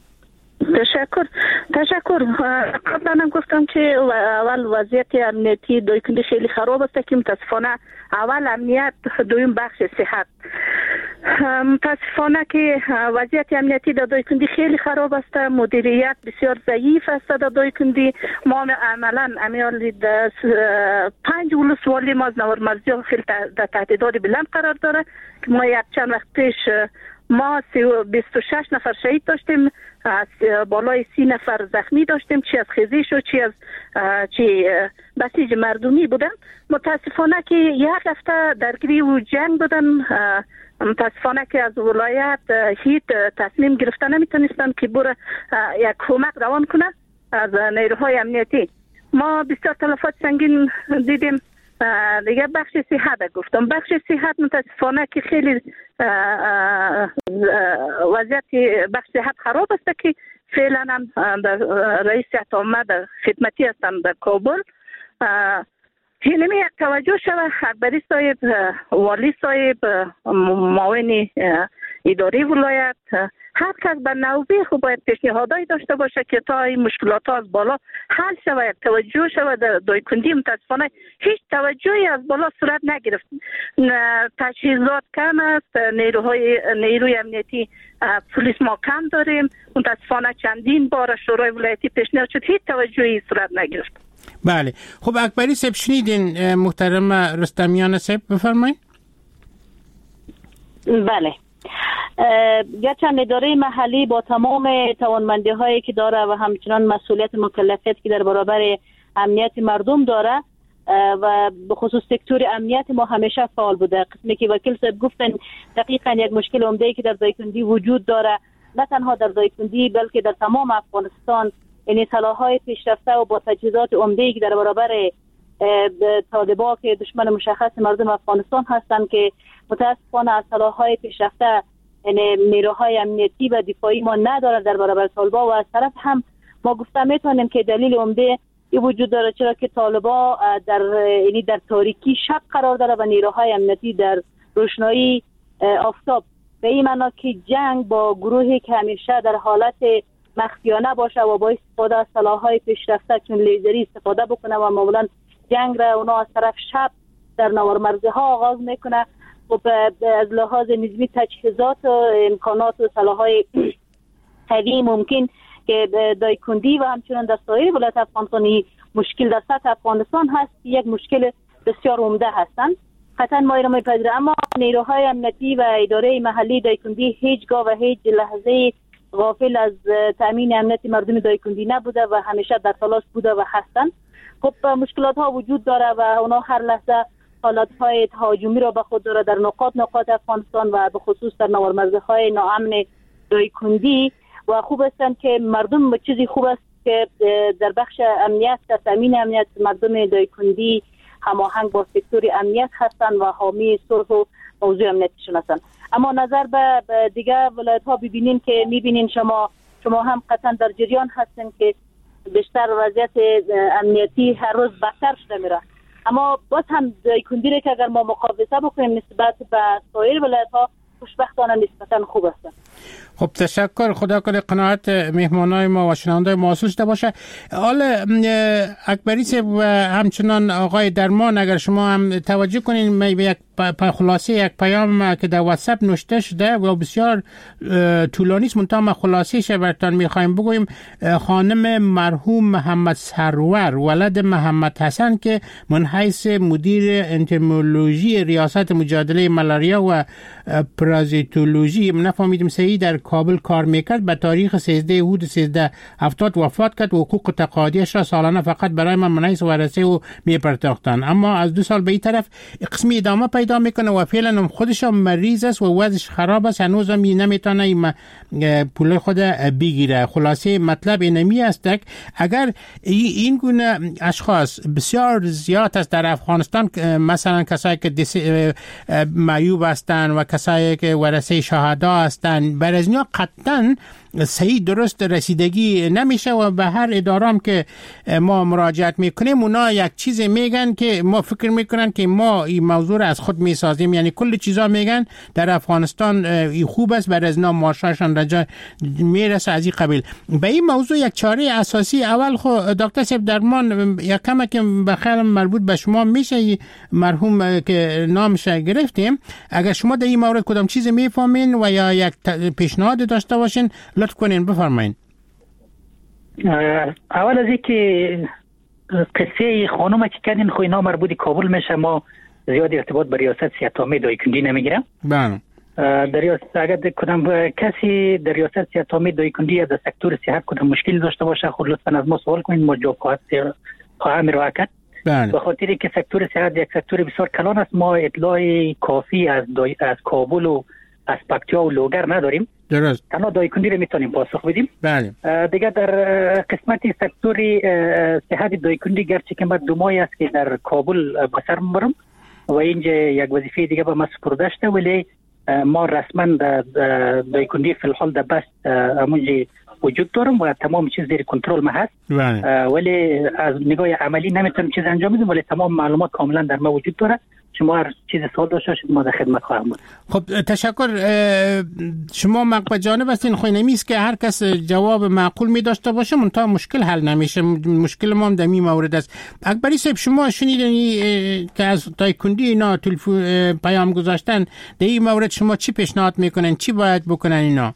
تشکر. قبلا هم گفتم که اول وضعیت امنیتی دایکندی خیلی خراب است که متاسفانه اول امنیت، دوم بخش صحت. متاسفانه که وضعیت امنیتی در دایکندی خیلی خراب است، مدیریت بسیار ضعیف است در دایکندی. ما عملا امیال 5 ولسوالی ما از نوارمرزی خیلی در تهدیدات بلند قرار داره که ما یک چند وقت پیش ما 26 نفر شهید داشتیم، از بالای 30 نفر زخمی داشتیم، چی از خیزش و چی از بسیج مردمی بودن. متاسفانه که یک هفته درگیری و جنگ بودن، متاسفانه که از ولایت هیچ تصمیم گرفته نمیتونستن که بره یک کمک روان کنه از نیروهای امنیتی. ما بسیار تلفات سنگین دیدیم. دیگه بخش صحت گفتم، بخش صحت متاسفانه که خیلی وضعیت بخش صحت خراب است که فعلا هم رئیس عامه در خدمتی هستم در کابل. اینمی یک توجه شود اکبری صاحب، والی صاحب، معاون اداری ولایت، هر کس به نوبه خود باید پیشنهادایی داشته باشه که تا این مشکلات ها از بالا حل شود، یک توجه شود. در دایکندی متاسفانه هیچ توجهی از بالا صورت نگرفت. تجهیزات کم است، نیروی امنیتی پلیس ما کم داریم. متاسفانه چندین بار شورای ولایتی پیشنهاد شد، هیچ توجهی صورت نگرفت. بله. خب اکبری صاحب شنیدین محترم رستمیان صاحب، بفرمایید. بله، گرچند اداره محلی با تمام توانمندی هایی که داره و همچنان مسئولیت مکلفیت که در برابر امنیت مردم داره و به خصوص سکتور امنیت ما همیشه فعال بوده. قسمی که وکیل صاحب گفتن دقیقاً یک مشکل عمده‌ای که در دایکندی وجود داره، نه تنها در دایکندی بلکه در تمام افغانستان، یعنی سلاح‌های پیشرفته و با تجهیزات عمده‌ای که در برابر طالبان که دشمن مشخص مردم افغانستان هستند که متاسفانه از سلاح‌های پیشرفته یعنی نیروهای امنیتی و دفاعی ما ندارد در برابر طالبان. و از طرف هم ما گفته میتونیم که دلیل عمده این وجود داره، چرا که طالبا در تاریکی شب قرار داره و نیروهای امنیتی در روشنایی آفتاب. به این معنا که جنگ با گروهی که همیشه در حالت مخفیانه باشه و با استفاده از سلاح‌های پیشرفته چون لیزری استفاده بکنه و معمولا جنگ را اونا از طرف شب در نوارمرزها آغاز میکنه و از لحاظ نظامی تجهیزات و امکانات و سلاح‌های قوی ممکن که دایکندی و همچنان در سایر ولایت افغانستان مشکل در سطح افغانستان هست، یک مشکل بسیار عمده هستند. قطعا ما ایران میپذیریم، اما نیروهای امنیتی و اداره محلی دایکندی هیچگاه و هیچ لحظه غافل از تامین امنیت مردم دایکندی نبوده و همیشه در تلاش بوده و هستند. خب مشکلات ها وجود داره و اونا هر لحظه حالات های تهاجمی را به خود داره در نقاط افغانستان و به خصوص در نوارمرزهای ناامن دایکندی. و خوب است که مردم چیزی خوب است که در بخش امنیت، در تامین امنیت مردم دایکندی هماهنگ با سکتور امنیت هستند و حامی صلح و موضوع امنیتشون هستند. اما نظر به دیگه ولایت ها ببینین که میبینین شما هم قطعا در جریان هستین که بیشتر وضعیت امنیتی هر روز بدتر شده میره. اما باز هم دایکندی را که اگر ما مقایسه بکنیم نسبت به سایر ولایت ها خوشبختانه نسبتا خوب است. خب تشکر، خدا کنه قناعت مهمانای ما و شنوندای ما حاصل شده باشه. حالا اکبری صاحب و همچنان آقای درمان، اگر شما هم توجه کنین به یک خلاصه یک پیام که در واتساپ نوشته شده و بسیار طولانی است، منتها خلاصه شه براتون میخوایم بگویم. خانم مرحوم محمد سرور ولد محمد حسن که من حیث مدیر انتمولوژی ریاست مجادله ملاریا و پرازیتولوژی نفهمیدم صحیح در کابل کار میکرد، به تاریخ 13 اود 1370 وفات کرد و حقوق تقاعدیش را سالانه فقط برای من منحیث ورثه و میپرداختن. اما از 2 سال به این طرف قسمی ادامه پیدا میکنه و فعلا خودش مریض است و وضعش خراب است، هنوز هم نمیتونه پول خود بگیره. خلاصه مطلب اینمی است که اگر این گونه اشخاص بسیار زیاد است در افغانستان، مثلا کسایی که معیوب هستند و کسایی که ورثه شهدا هستند، بر از اینا قطعاً صحیح درست رسیدگی نمیشه و به هر ادارام که ما مراجعت میکنیم اونا یک چیز میگن که ما فکر میکنن که ما این موضوع را از خود میسازیم، یعنی کل چیزا میگن در افغانستان خوب است، بر از اینا معاشرشان رجا میرسه از این قبیل. به این موضوع یک چاره اساسی اول خود دکتر صاحب درمان یک کم که بخیر مربوط به شما میشه، مرحوم که نامش گرفتیم، اگر شما در این مورد کدام چیز میفهمین و یا یک پیشنهاد داشته باشین لطف کنین بفرمایین. اول از اینکه قصه خانم که کردین خو اینا مربوط کابل میشه، ما زیاد ارتباط با ریاست صحت عامه دایکندی نمیگیرم. بله. در ریاست اگر کدام کسی در ریاست صحت عامه دایکندی در سکتور صحت کدام مشکل داشته باشه خود لطفا از ما سوال کنین، ما جواب خواهم ارائه کرد. به خاطر که سکتور صحت یک سکتور بسیار کلان است، ما اطلاع کافی از کابل و از پکتیا و لوگر نداریم. درست. تنها دایکندی رو میتونیم پاسخ بدیم. بله. دیگه در قسمت سکتور صحت دایکندی گرچه که من 2 ماه است که در کابل به سر میبرم و اینجا یک وظیفه دیگه به من سپرده شده، ولی ما رسما دایکندی فی الحال در بست همونجا وجود دارم و تمام چیز در کنترل ما هست. ولی از نگاه عملی نمیتونم چیز انجام بدم، ولی تمام معلومات کاملا در ما وجود داره. شما هر چیز سوال داشته باشید ما در خدمت خواهم بود. خب تشکر. شما مقبه جانب هستین، خو نمیست که هر کس جواب معقول می داشته باشه منتها مشکل حل نمیشه. مشکل ما هم در این مورد است. اکبری صاحب شما شنیدین که از دایکندی اینا پیام گذاشتن، در این مورد شما چی پیشنهاد میکنن، چی باید بکنن اینا؟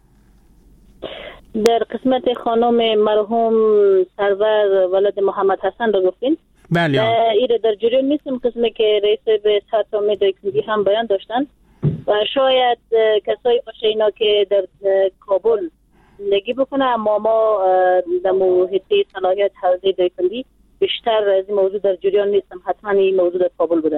در قسمت خانم مرحوم سرور ولد محمد حسن رو گفتین. بله. ایره در جریان نیستم، قسمی که رئیس به صحت عامه دایکندی هم بیان داشتن و شاید کسایی باشه اینا که در کابل زندگی بکنه، اما ما در محیط صلاحیت حوزه دایکندی بیشتر از این موضوع در جریان نیستم. حتما این موضوع در کابل بوده.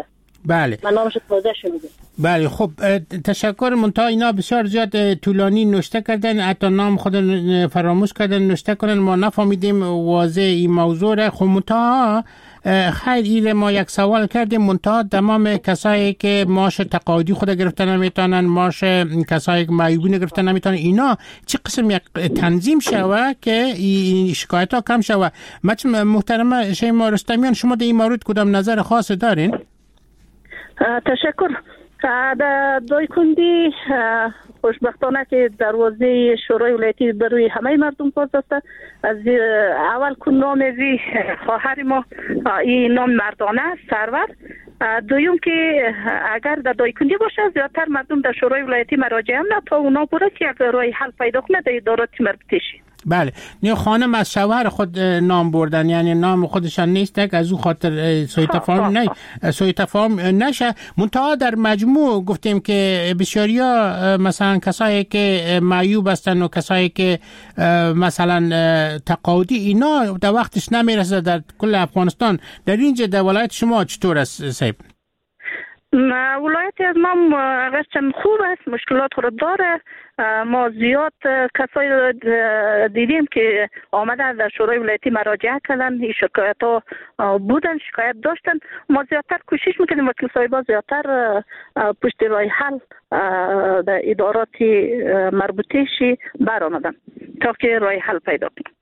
بله. من نامش تازه شنیدم. بله خب تشکر. منتها اینا بسیار زیاد طولانی نوشته کردن، حتی نام خود فراموش کردن نوشته کنن، ما نفهمیدیم واضح این موضوع را. خب منتها خیر ایره ما یک سوال کردیم، منتها تمام کسایی که معاش تقاعدی خود گرفتن نمیتونن، معاش کسایی که معیوبین گرفتن نمیتونن، اینا چه قسم یک تنظیم شوه که این شکایت ها کم شوه؟ محترم شیما رستمیان، شما در این مورد کدام نظر خاص دارین؟ تشکر. در دایکندی خوشبختانه که دروازه شورای ولایتی بروی همه مردم باز است. از اول که نام وی خواهر ما این نام مردانه است، سرور. دویم که اگر در دایکندی باشه زیادتر مردم در شورای ولایتی مراجعه هم تا اونا بوده که یک راه حل پیدا کنه در ادارات مربوطه شی. بله. نه خانم از شوهر خود نام بردن، یعنی نام خودشان نیست که از او خاطر سوء تفاهم نشه. منتها در مجموع گفتیم که بسیاریا مثلا کسایی که معیوب هستن و کسایی که مثلا تقاعدی، اینا در وقتش نمیرسه در کل افغانستان. در اینجا در ولایت شما چطور است صاحب؟ ولایت از ما اگرچه خوب است، مشکلات خود داره. ما زیاد کسایی دیدیم که آمدن در شورای ولایتی مراجعه کردن، این شکایت ها بودن، شکایت داشتن. ما زیادتر کوشش میکنیم وکیل صاحبا زیادتر پشت راه حل در ادارات مربوطه شی برآمدن تا که راه حل پیدا کنیم.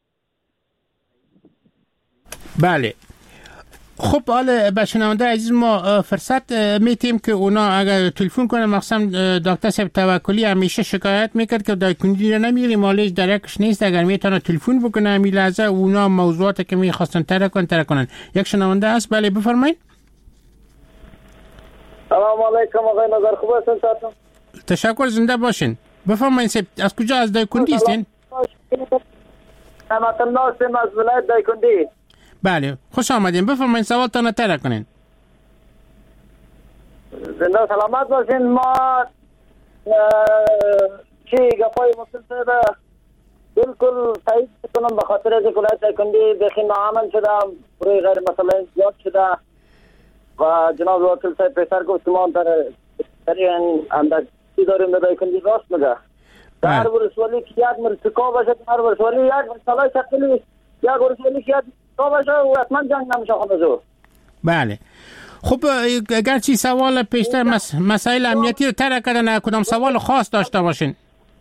بله. خب حالا به شنونده عزیز ما فرصت میتیم که اونا اگر تلفن کنه، مخصوصا دکتر صاحب توکلی همیشه شکایت میکرد که دایکندی رو نمیگیری، مالش درکش نیست، اگر میتونه تلفن بکنه همین لحظه اونا موضوعاتی که میخواستن ترک کنن. یک شنونده است. بله بفرمایید. سلام علیکم آقای نظر، خوب هستین؟ تشکر، زنده باشین. بفرمایید صاحب، از کجا از دایکندی هستین؟ نعمت الله هستم از ولایت دایکندی. بله خوش آمدین، بفرمایید سوالتان ترک کنین. زنده سلامت باشین. ما چی گپای مسلسل بالکل تایید میکنم، به خاطر از ولایت دایکندی بخی ناامن شدم، روی غیر مسئله زیاد شده و جناب وکیل صاحب پیسر گفت ما در این اندازی داریم در دایکندی راست میگه. در ولسوالی که یک مرتکا باشه، در ولسوالی یک مسئله شکلی، یک ولسوالی که تو باشه و حتما جنگ نمیشه خونده. بله. خب اگرچه سوال پیشتر مسائل امنیتی رو ترک کردن، کدام سوال خاص داشته باشین؟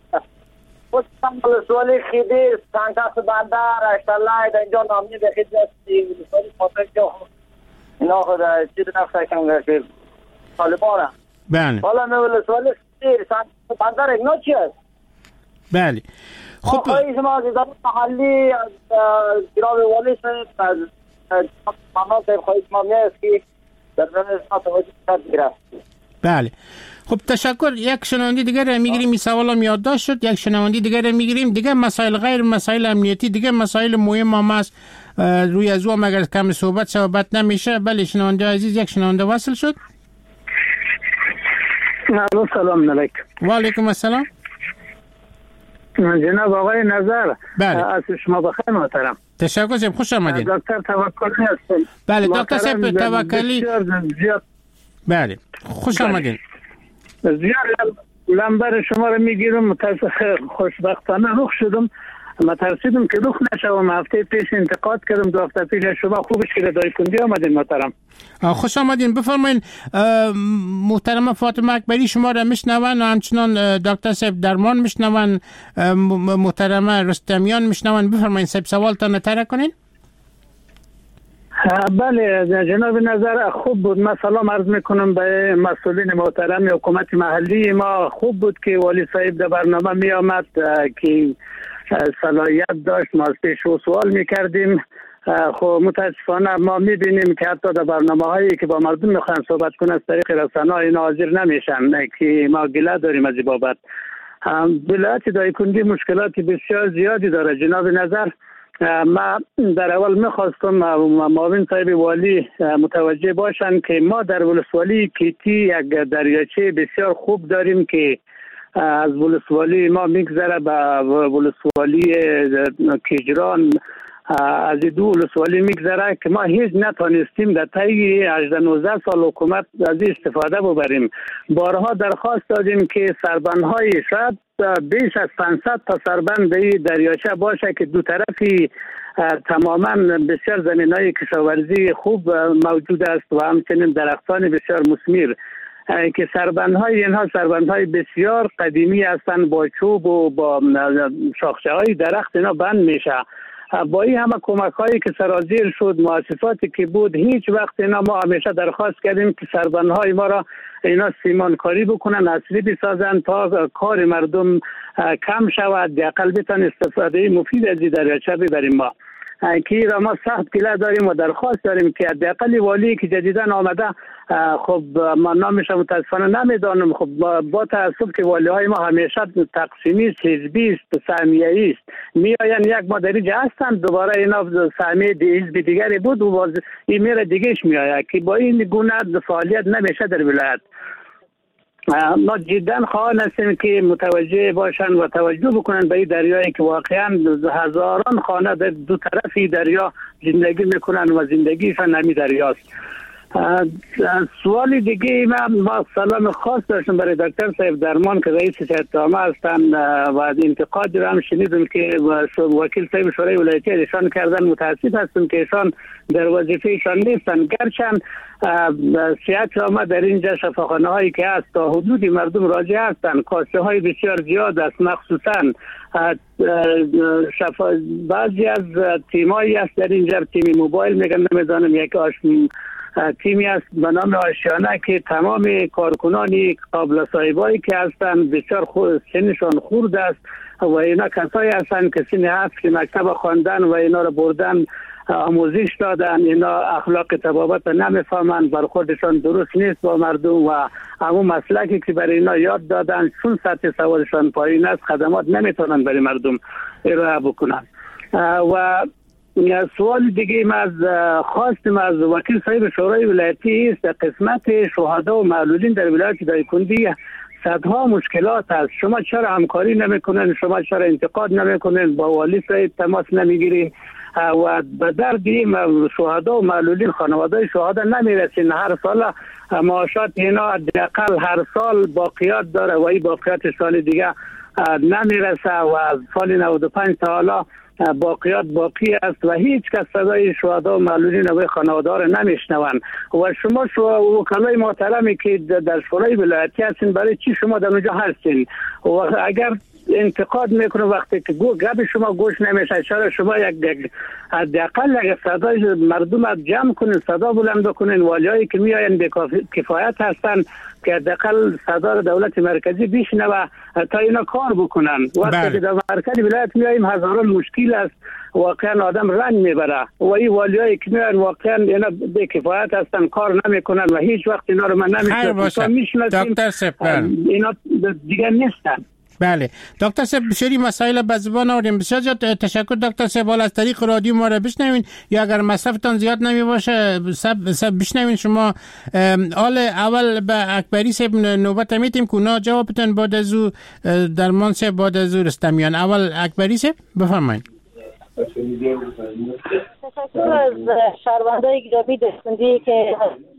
سوالی خیلی سنگاس بندر اشتالای در اینجا نامی به خیلی هستی سوالی خاطر که اینا خود چیز نفسه کنگه که طالبانه. بله. حالا میولی سوالی خیلی سنگاس بندر اینا چی هست؟ بله. خب آقای شما از اداره محلی از جناب والی صاحب از محمد صاحب خواهی شما میست که در رنسان توجه کرد گرفت. بله. خب تشکر. یک شنونده دیگر میگیریم، این سوال هم یادداشت شد. یک شنونده دیگر میگیریم. دیگه مسائل غیر مسائل امنیتی، دیگه مسائل مهم هم است، روی از او اگر کم صحبت نمیشه. بله شنونده عزیز، یک شنونده وصل شد. سلام علیکم. و علیکم السلام. جناب آقای نظر، بله. از شما بخیر محترم. تشکر صاحب، خوش آمدید. دکتر توکلی هستم. بله دکتر صاحب توکلی. بله خوش آمدید. زیاد لنبر شما رو میگیرم، خوشبختانه رخ شدم. ما ترسیدم که رخ نشوم. هفته پیش انتقاد کردم، دو هفته پیش شما خوبش که دایکندی آمدین محترم. خوش آمدین. بفرمایین. محترم فاطمه اکبری شما را میشنون و همچنان دکتر صاحب درمان میشنون، محترم رستمیان میشنون. بفرمایین صاحب سوالتان ترک کنین. بله جناب نظر، خوب بود. من سلام عرض میکنم به مسئولین محترم حکومت محلی ما. خوب بود که والی صاحب در برنامه می آمد که صلاحیت داشت، ما از پیش او سوال میکردیم. خب متاسفانه ما میبینیم که حتی در برنامه هایی که با مردم میخواین صحبت کنن از طریق رسانه های حاضر نمیشن، که ما گله داریم از این بابت. ولایت دایکندی مشکلات بسیار زیادی داره. جناب نظر، ما در اول میخواستم معاون صاحب والی متوجه باشن که ما در ولسوالی کیتی یک دریاچه بسیار خوب داریم که از ولسوالی ما میگذره به ولسوالی کیجران از دو ولسوالی میگذره که ما هیچ نتانستیم در طی 18-19 سال حکومت از استفاده ببریم. بارها درخواست دادیم که سربندهای شاید بیش از 500 تا سربند دریاچه باشه که دو طرفی تماما بسیار زمینهای کشاورزی خوب موجود است و همچنین درختان بسیار مثمر که سربندهای اینها سربندهای بسیار قدیمی هستند، با چوب و با شاخچه های درخت اینا بند میشه. با این همه کمک هایی که سرازیر شد، مؤسساتی که بود، هیچ وقت اینا ما همیشه درخواست کردیم که سربندهای ما را اینا سیمانکاری بکنن، اصلی بسازن تا کار مردم کم شود، حداقل بتوان استفاده مفید از دریاچه ببریم. ما که را ما سخت گله داریم و درخواست داریم که حداقل والی که جدیداً آمده، خب ما نامش متاسفانه نمیدانم، خب با تاسف که والی های ما همیشه تقسیمی است، حزبی است، سهمیه‌ای است، میآیند یک مدرج هستند، دوباره اینا سهمیه حزب دیگری بود و باز این میره دیگهش میآید که با این گونه فعالیت نمیشه در ولایت. ما جدا خواهان هستیم که متوجه باشند و توجه بکنند به این دریایی که واقعا هزاران خانه در دو طرف دریا زندگی میکنند و زندگیشان همین دریاست. سوال دیگه ما سلام خاص داشتم برای دکتر صاحب درمان که رئیس هیئت عامه هستند و انتقاد را هم شنیدم که وکیل صاحب شورای ولایتی ایشان کردن. متاسف هستم که ایشان در وظیفه ایشان نیستند، گرچند هیئت عامه در اینجا شفاخانه هایی که هست تا حدودی مردم راضی هستند، کاسه های بسیار زیاد است، مخصوصا بعضی از تیمایی است در اینجا، تیم موبایل میگن نمیدانم، یک تیمی است به نام آشیانه که تمام کارکنانی قابل صاحبایی که هستند بسیار سنشان خورد است و اینا کسایی هستند که سن هست که مکتب خواندن و اینا را بردن آموزش دادن، اینا اخلاق طبابت نمیفهمند، برخوردشان درست نیست با مردم و همون مسلکی که برای اینا یاد دادن چون سطح سوادشان پایین است خدمات نمیتونن برای مردم ارائه بکنن. و سوال دیگه ما از خواستم از وکیل صاحب شورای ولایتی است، قسمت شهدا و معلولین در ولایت دایکنډي صدها مشکلات است. شما چرا همکاری نمیکنین؟ شما چرا انتقاد نمیکنین؟ با والی صاحب تماس نمیگیرین؟ و به درد شهدا و معلولین خانواده شهدا نمیرسین. هر سال معاشات اینا حداقل هر سال باقیات داره و این باقیات سال دیگه نمیرسه و از سال 95 تا حالا باقیات باقی است و هیچ کس صدای شهدا و معلولین و خانواده را نمیشنوند. و شما وکلای محترمی که در شورای ولایتی هستین، برای چی شما در اونجا هستین؟ و اگر انتقاد میکنه وقتی که گپ شما گوش نمیشه، چرا شما یک حداقل یک صدای مردم را جمع کنین، صدا بلند کنین؟ والیایی که میآیند به کفایت هستند که حداقل صدا دولت مرکزی بشنوه تا اینا کار بکنن. وقتی که در مرکز ولایت میاییم هزاران مشکل است، واقعا آدم رنج میبره و این والیایی که میان واقعا اینا به کفایت هستن، کار نمیکنن و هیچ وقت اینا رو من نمیشناسم. دکتر سپر اینا دیگه نیستن. بله دکتر صاحب بسیاری مسائل به زبان آوردیم. بسیار زیاد تشکر دکتر صاحب. از طریق رادیو ما را بشنوین یا اگر مصرفتان زیاد نمی باشه بشنوین. شما اول به اکبری صاحب نوبت میتیم که اونا جوابتون بعد از او درمان صاحب بعد از او رستمیان. اول اکبری صاحب بفرمایید. تشکر از شهروندای گرامی دایکنډي که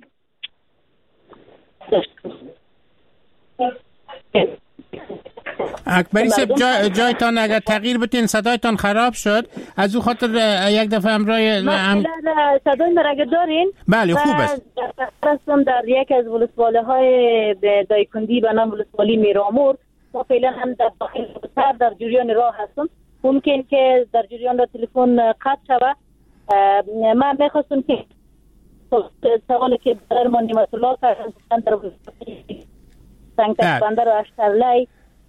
اکبری صاحب جایتان اگر تغییر بتین، صدایتان خراب شد، از او خاطر یک دفعه امرای صدای مرگ دارین؟ بله خوب است. هستم در یک از ولسوالی های دایکنډي به نام ولسوالی میرامور. ما فعلا هم در جریان راه هستم، ممکن که در جریان را تلفن قطع شود. من میخواستم که سوالی که برمان نعمت الله کردن در سنگتک بندر و اشترلی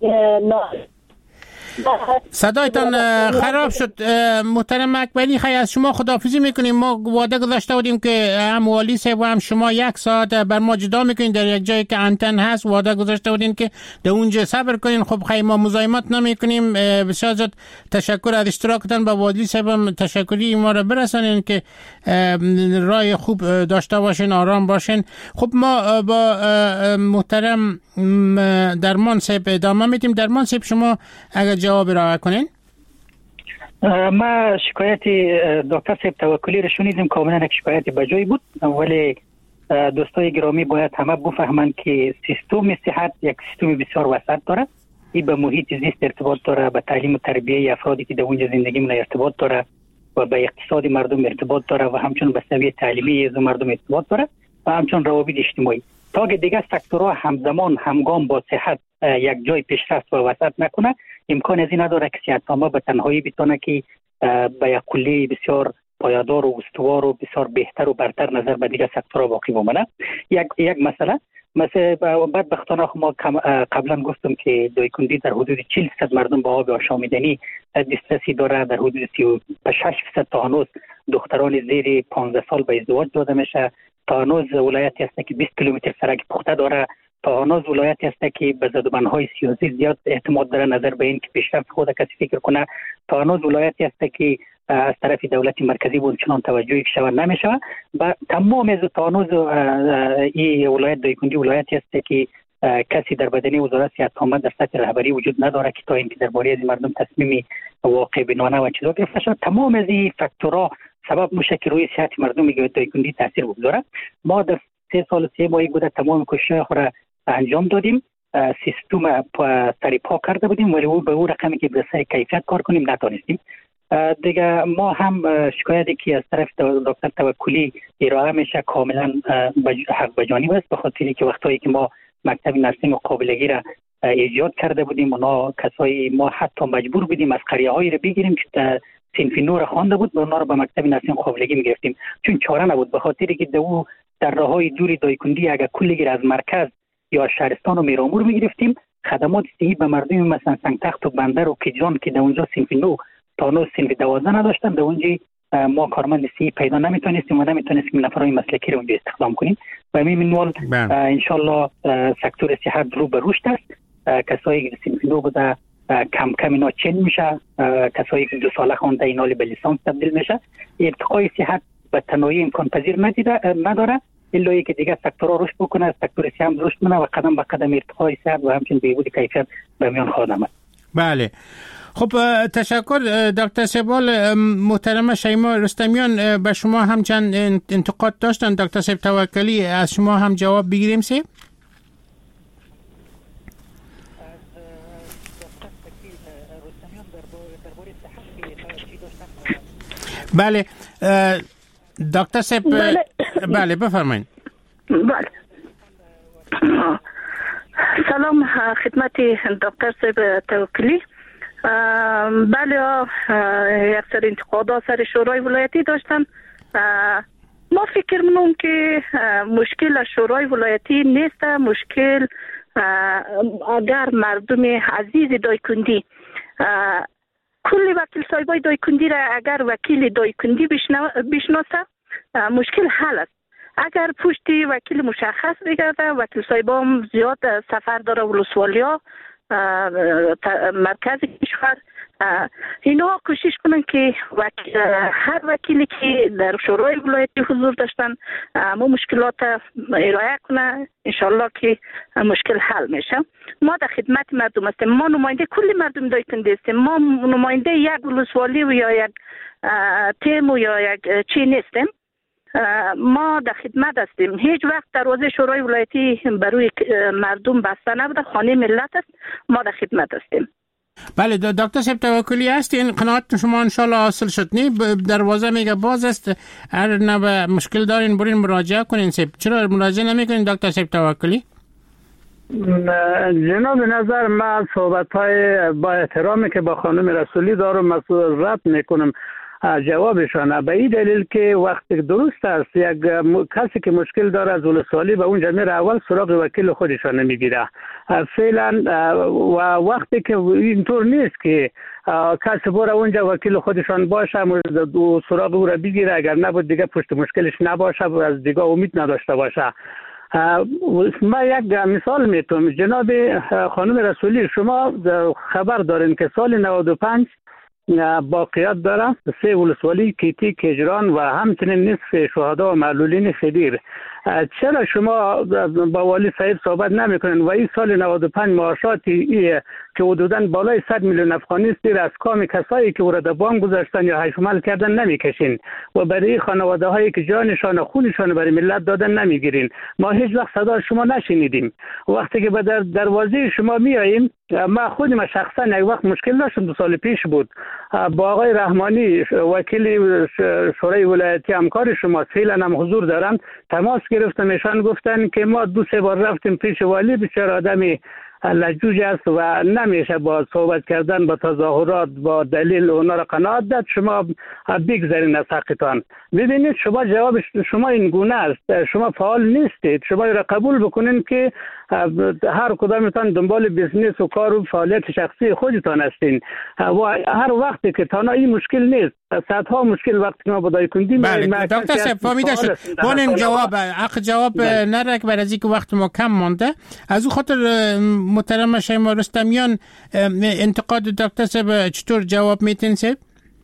صدایتان خراب شد. محترم اکبری خیلی از شما خداحافظی میکنیم. ما وعده گذاشته بودیم که هم والی صاحب و هم شما یک ساعت بر ما جدا میکنین در یک جایی که انتن هست. وعده گذاشته بودین که در اونجا صبر کنین. خب خیلی ما مزاحمت نمیکنیم. بسیار زیاد تشکر از اشتراکتان. با والی صاحب هم تشکری ما را برسانین که رای خوب داشته باشین، آرام باشین. خب ما با محترم درمان صاحب ادامه میدیم. درمان صاحب شما اگر جواب را کنین. ما شکایت دکتر صاحب توکلی رو شنیدیم، کاملا یک شکایت بجایی بود، ولی دوستای گرامی باید همه بفهمند که سیستم صحت یک سیستم بسیار وسط داره. این به محیط زیست ارتباط داره، به تعلیم و تربیه افرادی که در اونجا زندگی می‌کنند ارتباط داره و به اقتصاد مردم ارتباط داره و همچنین به سویه تعلیمی از مردم ارتباط داره و همچنین روابط اجتماعی. تا که دیگه سکتورها همزمان همگام با صحت یک جای پیشرفت و وسط نکنه، امکان از این نداره که صحت‌نامه به تنهایی بتونه که به یک کلیه بسیار پایدار و استوار و بسیار بهتر و برتر نظر به دیگه سکتورها باقی بمانه. یک مسئله مثلا بدبختانه ما قبلا گفتم که دایکندی در حدود 40% مردم با آب آشامیدنی دسترسی داره، در حدود 36% تا هنوز دختران زیر 15 سال به ازدواج داده میشه، تا هنوز ولایتی هست که 20 کیلومتر سرک پخته داره، تا هنوز ولایتی هست که به زدوبنهای سیاسی زیاد اعتماد داره نظر به این که پیشرفت خود کسی فکر کنه، تا هنوز ولایتی هست که از طرف دولت مرکزی بود چنان توجهی که شود نمیشه و تمام از تا هنوز این ولایت دایکندی ولایتی هست که کسی در بدنی وزارت صحت در سطح رهبری وجود نداره که تا اینکه درباره از مردم تصمیم واقع بینانه و چیزا گرفته شد. تمام از این فاکتورها سبب میشه که روی صحت مردم دایکندی تاثیر بگذاره. ما در 3 سال 3 ماهی بوده تمام کوشش خود را انجام دادیم، سیستم پا کرده بودیم ولی به اون رقمی که به سر کیفیت کار کنیم نتونستیم. دیگه ما هم شکایتی که از طرف دکتر توکلی ارائه میشه کاملا حق بجانب است، به خاطری که وقتایی که ما مکتب نرسینگ و قابلگی را ایجاد کرده بودیم اونا کسایی ما حتی مجبور بودیم از قریه‌هایی را بگیریم که صنف نور خوانده بود و اونا رو به مکتب نرسینگ قابلگی میگرفتیم، چون چاره نبود، به خاطری که در راههای دوری دایکندی اگر کلی از مرکز یا شهرستان و میرامور میگرفتیم خدمات صحی به مردم مثلا سنگتخت و بندر و کیجان که در اونجا صنف 9 تا 9 صنف 12 نداشتن، در اونجا ما کارمند صحی پیدا نمیتونستیم و نمیتونستیم نفرای مسلکی رو اونجا استخدام کنیم و همین منوال ان شاء الله سکتور صحت رو به رشد است. کسایی که صنف 9 بوده کم کم اینا چین میشه، کسایی که 2 ساله خونده اینا به لیسانس تبدیل میشه. ارتقای صحت به تنهایی امکان پذیر نداره الا که دیگه سکتورها رشد بکنه، سکتور صحت هم رشد کنه و قدم به قدم ارتقای صحت و همچنین بهبود کیفیت به میان خواهد آمد. بله خب تشکر دکتر سیبال. محترم شیما رستمیان به شما هم چند انتقاد داشتن، دکتر صاحب توکلی از شما هم جواب بگیریم سی؟ بله دکتر صاحب بله بفرمایید. بله سلام خدمت دکتر صاحب توکلی. بله یک سر انتقادات سر شورای ولایتی داشتن. ما فکر می‌کنم که مشکل شورای ولایتی نیست، مشکل اگر مردم عزیز دایکندی کل وکیل صاحبای دایکندی را اگر وکیل دایکندی بشناسه مشکل حل است. اگر پشت وکیل مشخص بگرده، وکیل صاحبا هم زیاد سفر داره ولسوالیا مرکز کشور، اینا کوشش کنن که هر وکیلی که در شورای ولایتی حضور داشتن ما مشکلات ارائه کنه، انشالله که مشکل حل میشه. ما در خدمت مردم هستیم، ما نماینده کل مردم دایکندی هستیم، ما نماینده یک ولسوالی و یا یک تیم و یا یک چی نیستیم، ما در خدمت هستیم. هیچ وقت دروازه شورای ولایتی برای مردم بسته نبوده، خانه ملت است، ما در خدمت هستیم. بله دکتر صاحب توکلی هستین، قناعت شما انشالله حاصل شد. دروازه میگه باز است، هر نوع مشکل دارین برین مراجعه کنین. چرا مراجعه نمیکنین دکتر صاحب توکلی؟ جناب نظر من صحبت‌های با احترامی که با خانم رسولی دارم مسئول رد میکنم جوابشان، به این دلیل که وقتی درست است یک کسی که مشکل داره از ولسوالی به اونجا میره اول سراغ وکیل خودشان نمیگیره فعلا، و وقتی که اینطور نیست که کسی بره اونجا وکیل خودشان باشه و سراغ او را بگیره، اگر نبود دیگه پشت مشکلش نباشه و از دیگه امید نداشته باشه. ما یک مثال میتونم. جناب خانم رسولی شما خبر دارین که سال 95 باقیات داره 3 ولسوالی کیتی کجران و همچنین نصف شهدا و معلولین خدیر چرا شما با والی صاحب صحبت نمیکنین و این سال 95 معاشاتی که حدوداً بالای 100 میلیون افغانی است از کام کسایی که ورده بانک گذاشتن یا حشمال کردن نمیکشین و برای خانواده هایی که جانشان و خونشان برای ملت دادن نمیگیرین. ما هیچ وقت صدا شما نشنیدیم. وقتی که به دروازه شما میاییم، ما خودم شخصا یک وقت مشکل داشتم 2 سال پیش بود با آقای رحمانی وکیل شورای ولایتی همکار شما، فعلا هم حضور دارم، تماس گرفتم. ایشان گفتن که ما 2-3 بار رفتیم پیش والی، بسیار آدمی لجوج است و نمیشه با صحبت کردن با تظاهرات با دلیل اونا را قناعت داد، شما بگذارین از حقتان. ببینید شما جواب شما این گونه است، شما فعال نیستید، شما را قبول بکنین که هر کدامتان دنبال بیزنس و کار و فعالیت شخصی خودتان هستین و هر وقتی که تنها این مشکل نیست، صدها مشکل وقتی ما بدای کندیم. بله دکتر صاحب فهمیده شد. بونم جواب حق جواب نرک بر از اینکه وقت ما کم مانده، از او خاطر محترم شیما رستمیان انتقاد دکتر صاحب چطور جواب میتین صاحب؟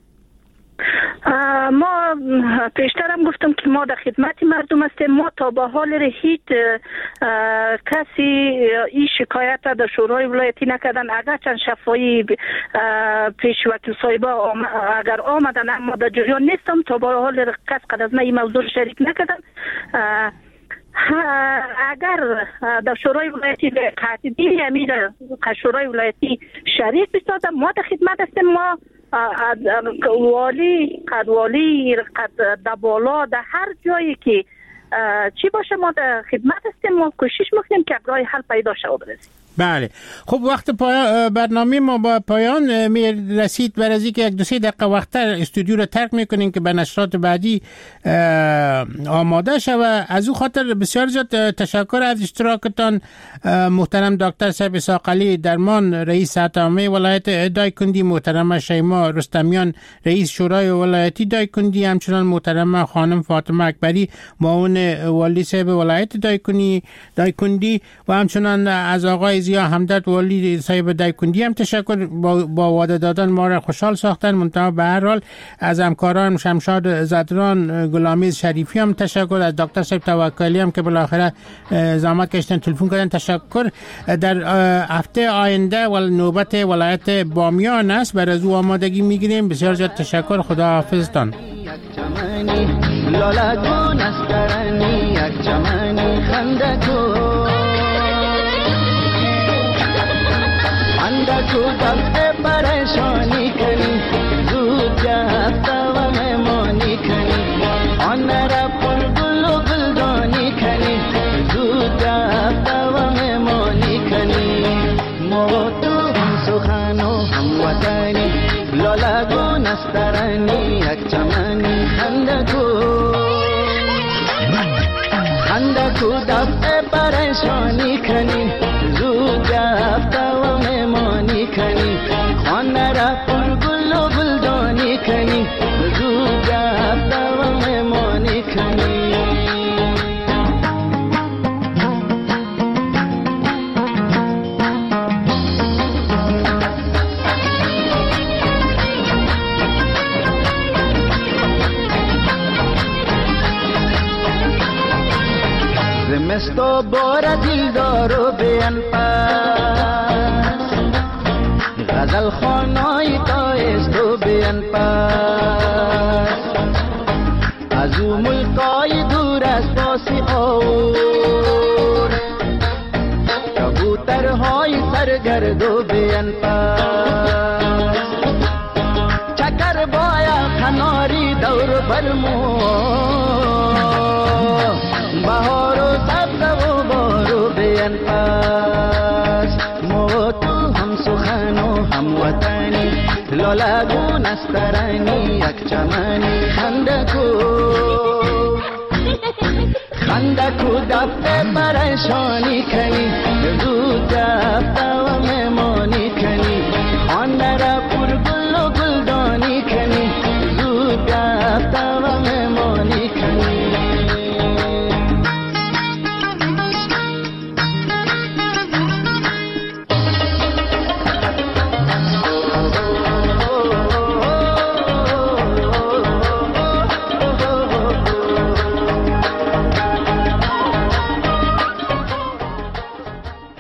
ما پیشترم گفتم که ما در خدمت مردم هستیم. ما تا به حال هیچ کسی این شکایت در شورای ولایتی نکردن. اگر چند شفایی پیش وکیل صاحبا اگر آمدن، اما در جریان نیستم. تا به حال کس قد از من این موضوع شریک نکردن. اگر در شورای ولایتی قاعده امیر شورای ولایتی شریک بسازم، ما در خدمت هستیم. ما والی قد دبالا در هر جایی که چی باشه ما در خدمت هستیم. ما کوشش میکنیم که راه حل پیدا شود برسیم. بله خب وقت برنامه ما با پایان می رسید. بر از اینکه 1-2-3 دقیقه وقت‌تر استودیو رو ترک میکنیم که به نشرات بعدی آماده شود. از او خاطر بسیار زیاد تشکر از اشتراکتان محترم دکتر صاحب اسحاق علی درمان رئیس هیئت عامه ولایت دایکنډي، محترم شیما رستمیان رئیس شورای ولایتی دایکنډي، همچنان محترم خانم فاطمه اکبری معاون والی صاحب ولایت دایکنډي و همچنان از آقای زیا همدرد والی صاحب دایکنډي هم تشکر. با وعده دادن ما را خوشحال ساختن. منتها به هر حال از همکاران شمشاد زدران، غلامیز شریفی هم تشکر. از دکتر صاحب توکلی هم که بالاخره زحمت کشیدن تلفن کردن تشکر. در هفته آینده نوبت ولایت بامیان است، بر از او آمادگی میگیریم. بسیار زیاد تشکر. خدا حافظتان. को दबे परेशानी करी दूध जाता मैं मोनी खनी अनरा पुल गुलो गुलदानी खनी दूध जाता मैं मोनी खनी मोतु हम सुखानो हम वतनी लोला गो नस्तरनी अचमनी खंडको दबे परेशानी खनी दूध जाता मैं मोनी खनी अनरा पुल गुलो गुलदानी खनी दूध जाता मैं मोनी खनी زمستو بورا دل دارو بیان پاس غزل خانای تایستو بیان پاس ازو ملکای دور از پاسی آور کبوترهای سرگردو بیان پاس چکر بایا کناری دور برمو بهارو سبز و بارو بیان پاس موتو هم سخنو هم وطنی لالگو نسترانی یک چمنی خندکو دفع پریشانی کنی